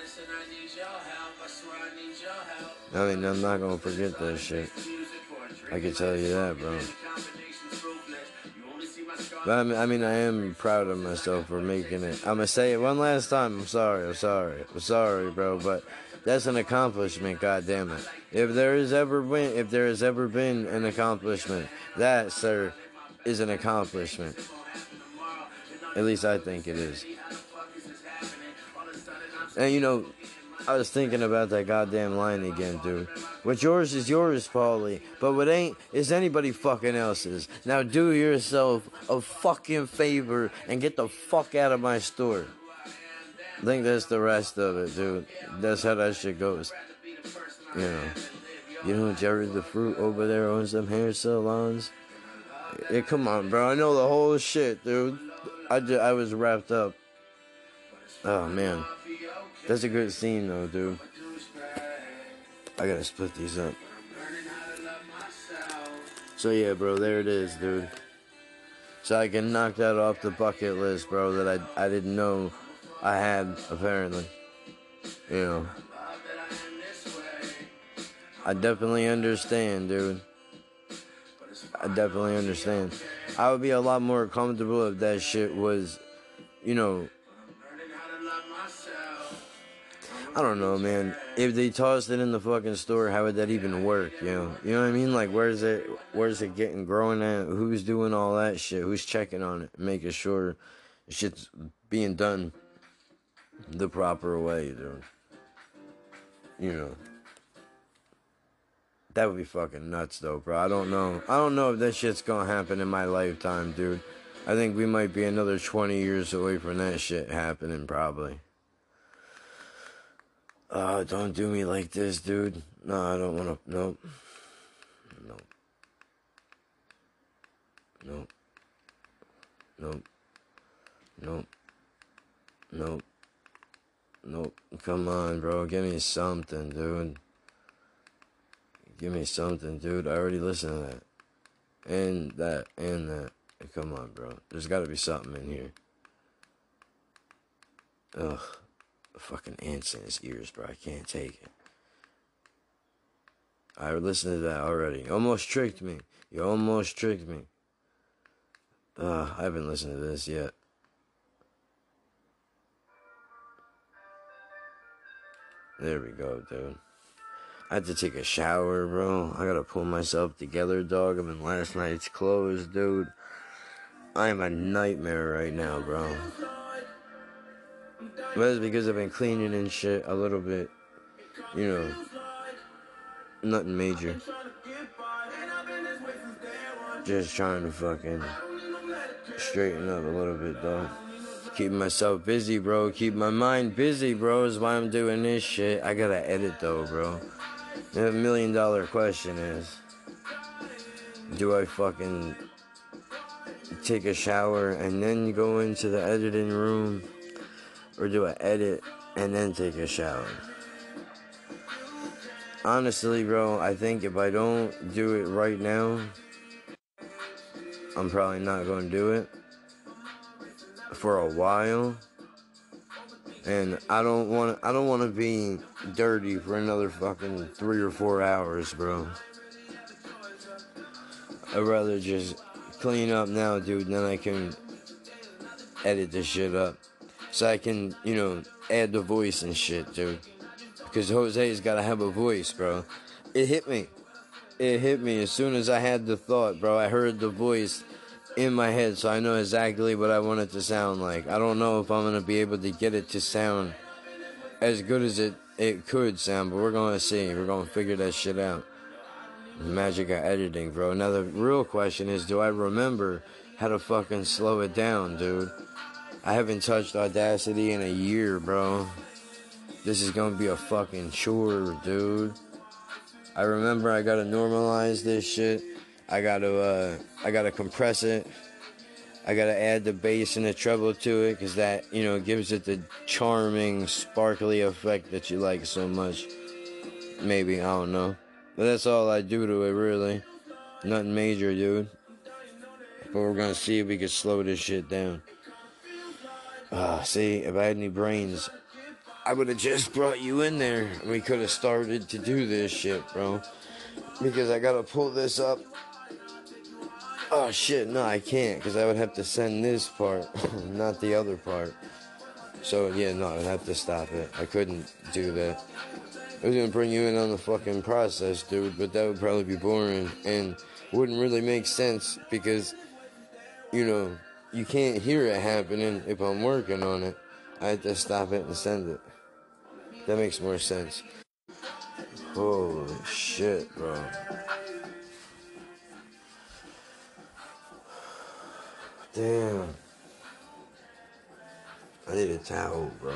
I mean, I'm not gonna forget that shit. I can tell you that, bro. But I mean, I am proud of myself for making it. I'm gonna say it one last time. I'm sorry, bro. But that's an accomplishment, goddammit. If there has ever been an accomplishment, that, sir, is an accomplishment. At least I think it is. And you know, I was thinking about that goddamn line again, dude. What's yours is yours, Paulie. But what ain't is anybody fucking else's. Now do yourself a fucking favor and get the fuck out of my store. I think that's the rest of it, dude. That's how that shit goes. You know Jerry the Fruit over there owns some hair salons? Yeah, come on, bro. I know the whole shit, dude. I was wrapped up. Oh, man. That's a good scene, though, dude. I gotta split these up. So, yeah, bro, there it is, dude. So I can knock that off the bucket list, bro, that I didn't know I had, apparently. You know. I definitely understand, dude. I definitely understand. I would be a lot more comfortable if that shit was, you know, I don't know, man. If they tossed it in the fucking store, how would that even work, you know? You know what I mean? Like, where's it getting growing at? Who's doing all that shit? Who's checking on it? Making sure shit's being done the proper way, dude. You know. That would be fucking nuts, though, bro. I don't know if that shit's gonna happen in my lifetime, dude. I think we might be another 20 years away from that shit happening, probably. Don't do me like this, dude. No, I don't wanna. Nope. Nope. Nope. Nope. Nope. Nope. Nope. Come on, bro. Give me something, dude. Give me something, dude. I already listened to that. And that. Come on, bro. There's gotta be something in here. Ugh. Fucking ants in his ears, bro. I can't take it. I listened to that already. You almost tricked me. You almost tricked me. I haven't listened to this yet. There we go, dude. I had to take a shower, bro. I gotta pull myself together, dog. I'm in last night's clothes, dude. I am a nightmare right now, bro. But it's because I've been cleaning and shit a little bit. You know, nothing major. Just trying to fucking straighten up a little bit, though. Keep myself busy, bro. Keep my mind busy, bro, is why I'm doing this shit. I gotta edit, though, bro. The $1 million question is, do I fucking take a shower and then go into the editing room? Or do I edit and then take a shower? Honestly, bro, I think if I don't do it right now, I'm probably not going to do it for a while. And I don't want to be dirty for another fucking 3 or 4 hours, bro. I'd rather just clean up now, dude, and then I can edit this shit up. So I can, you know, add the voice and shit, dude. Because Jose's got to have a voice, bro. It hit me. It hit me as soon as I had the thought, bro. I heard the voice in my head, so I know exactly what I want it to sound like. I don't know if I'm going to be able to get it to sound as good as it could sound, but we're going to see. We're going to figure that shit out. The magic of editing, bro. Now, the real question is, do I remember how to fucking slow it down, dude? I haven't touched Audacity in a year, bro. This is going to be a fucking chore, dude. I remember I got to normalize this shit. I got to compress it. I got to add the bass and the treble to it, because that, you know, gives it the charming, sparkly effect that you like so much. Maybe, I don't know. But that's all I do to it, really. Nothing major, dude. But we're going to see if we can slow this shit down. See, if I had any brains, I would have just brought you in there, and we could have started to do this shit, bro. Because I got to pull this up. Oh, shit, no, I can't, because I would have to send this part, not the other part. So, yeah, no, I'd have to stop it. I couldn't do that. I was going to bring you in on the fucking process, dude, but that would probably be boring and wouldn't really make sense because, you know, you can't hear it happening if I'm working on it. I have to stop it and send it. That makes more sense. Holy shit, bro. Damn. I need a towel, bro.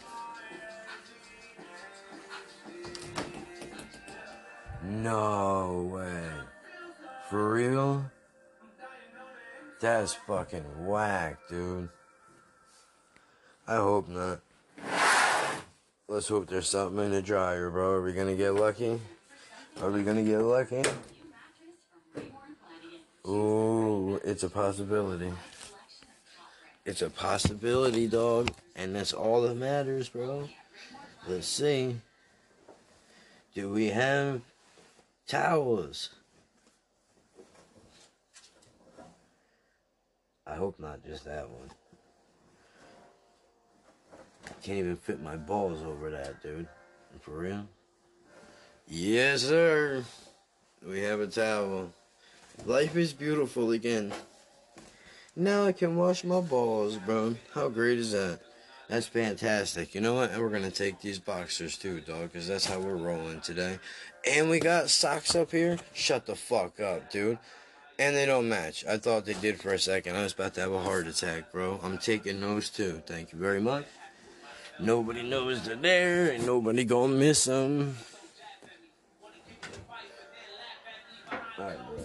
No way. For real? That's fucking whack, dude. I hope not. Let's hope there's something in the dryer, bro. Are we gonna get lucky? Are we gonna get lucky? Ooh, it's a possibility. It's a possibility, dog. And that's all that matters, bro. Let's see. Do we have towels? I hope not just that one. I can't even fit my balls over that, dude. For real? Yes, sir. We have a towel. Life is beautiful again. Now I can wash my balls, bro. How great is that? That's fantastic. You know what? And we're going to take these boxers too, dog, because that's how we're rolling today. And we got socks up here. Shut the fuck up, dude. And they don't match. I thought they did for a second. I was about to have a heart attack, bro. I'm taking those too. Thank you very much. Nobody knows they're there. Ain't nobody gonna miss them. Alright, bro.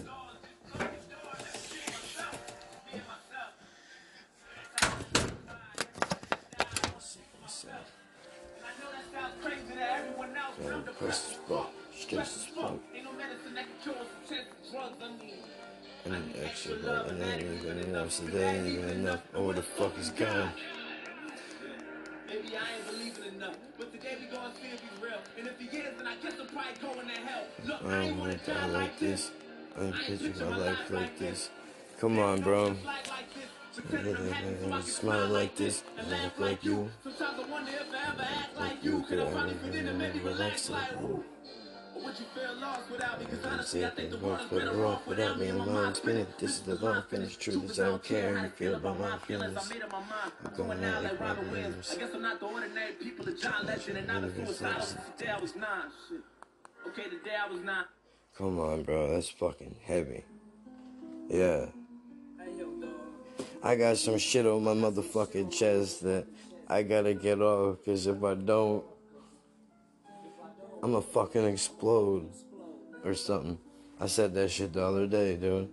Press the spot. Stress the spot. And then extra, bro. And then even enough. So there ain't even enough. Oh, where the fuck is gone? Maybe I ain't believing enough, but today we gonna see if he's real. And if he is, then I guess I'm probably going to hell. Look, I ain't wanna die like this. I ain't picture my life like this. Come on, bro. Smile like this. I look like you. Sometimes I wonder if I ever act like You you. could Could I have finally forget and maybe relax like you? Or would you feel lost without me? Because honestly, I think the world's better off without me. My mind's spinning. This is the long finished truth. Is I don't care how you feel about my feelings. I'm going out like Robin Williams. I guess I'm not the ordinary people of John Legend and not a suicidal. Today I was 9. Shit. Okay, today I was 9. Come on, bro. That's fucking heavy. Yeah. I got some shit on my motherfucking chest that I gotta get off, cause if I don't, I'ma fucking explode or something. I said that shit the other day, dude.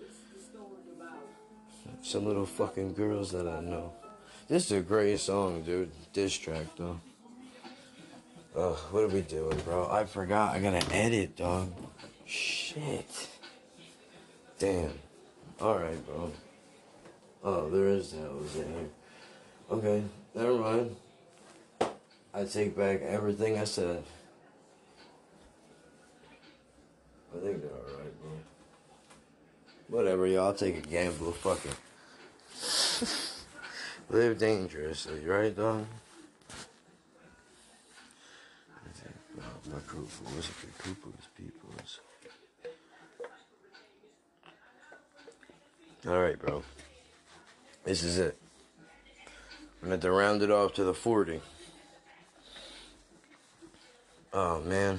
Some little fucking girls that I know. This is a great song, dude. Diss track, though. What are we doing, bro? I forgot. I gotta edit, dog. Shit. Damn. Alright, bro. Oh, there is that was in here. Okay, never mind. I take back everything I said. I think they're alright, bro. Whatever, y'all. I'll take a gamble. Fuck it. Live dangerously, right, dog? My cuckoo. What's it for cuckoos, peoples? Alright, bro. This is it. I'm gonna have to round it off to the 40. Oh, man.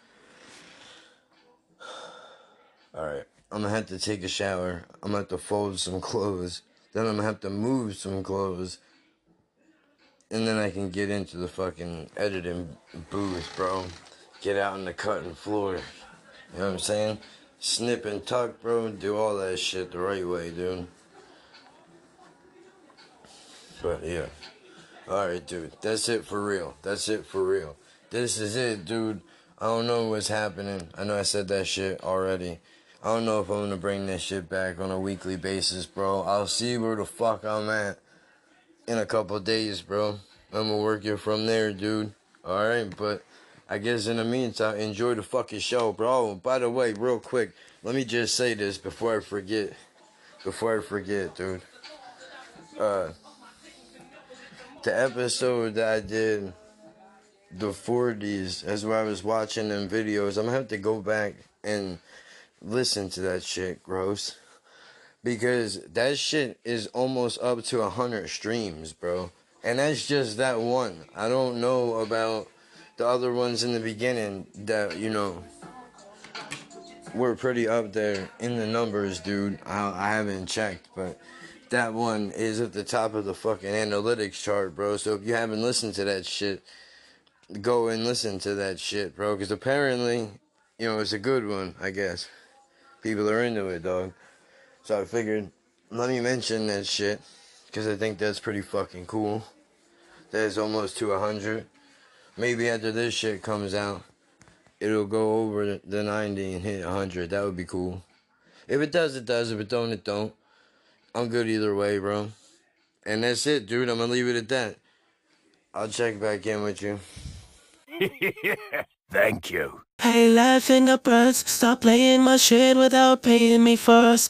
Alright. I'm gonna have to take a shower. I'm gonna have to fold some clothes. Then I'm gonna have to move some clothes. And then I can get into the fucking editing booth, bro. Get out on the cutting floor. You know what I'm saying? Snip and tuck, bro. Do all that shit the right way, dude. But, yeah. Alright, dude. That's it for real. That's it for real. This is it, dude. I don't know what's happening. I know I said that shit already. I don't know if I'm gonna bring this shit back on a weekly basis, bro. I'll see where the fuck I'm at in a couple days, bro. I'm gonna work it from there, dude. Alright, but I guess in the meantime, enjoy the fucking show, bro. By the way, real quick, let me just say this before I forget. Dude. The episode that I did, the 40s, as where I was watching them videos, I'm gonna have to go back and listen to that shit, gross. Because that shit is almost up to 100 streams, bro. And that's just that one. I don't know about the other ones in the beginning that, you know, were pretty up there in the numbers, dude. I haven't checked, but that one is at the top of the fucking analytics chart, bro. So if you haven't listened to that shit, go and listen to that shit, bro. Because apparently, you know, it's a good one, I guess. People are into it, dog. So I figured, let me mention that shit. Because I think that's pretty fucking cool. That's almost to 100. Maybe after this shit comes out, it'll go over the 90 and hit 100. That would be cool. If it does, it does. If it don't, it don't. I'm good either way, bro. And that's it, dude. I'm gonna leave it at that. I'll check back in with you. Thank you. Hey, laughing up birds, stop playing my shit without paying me first.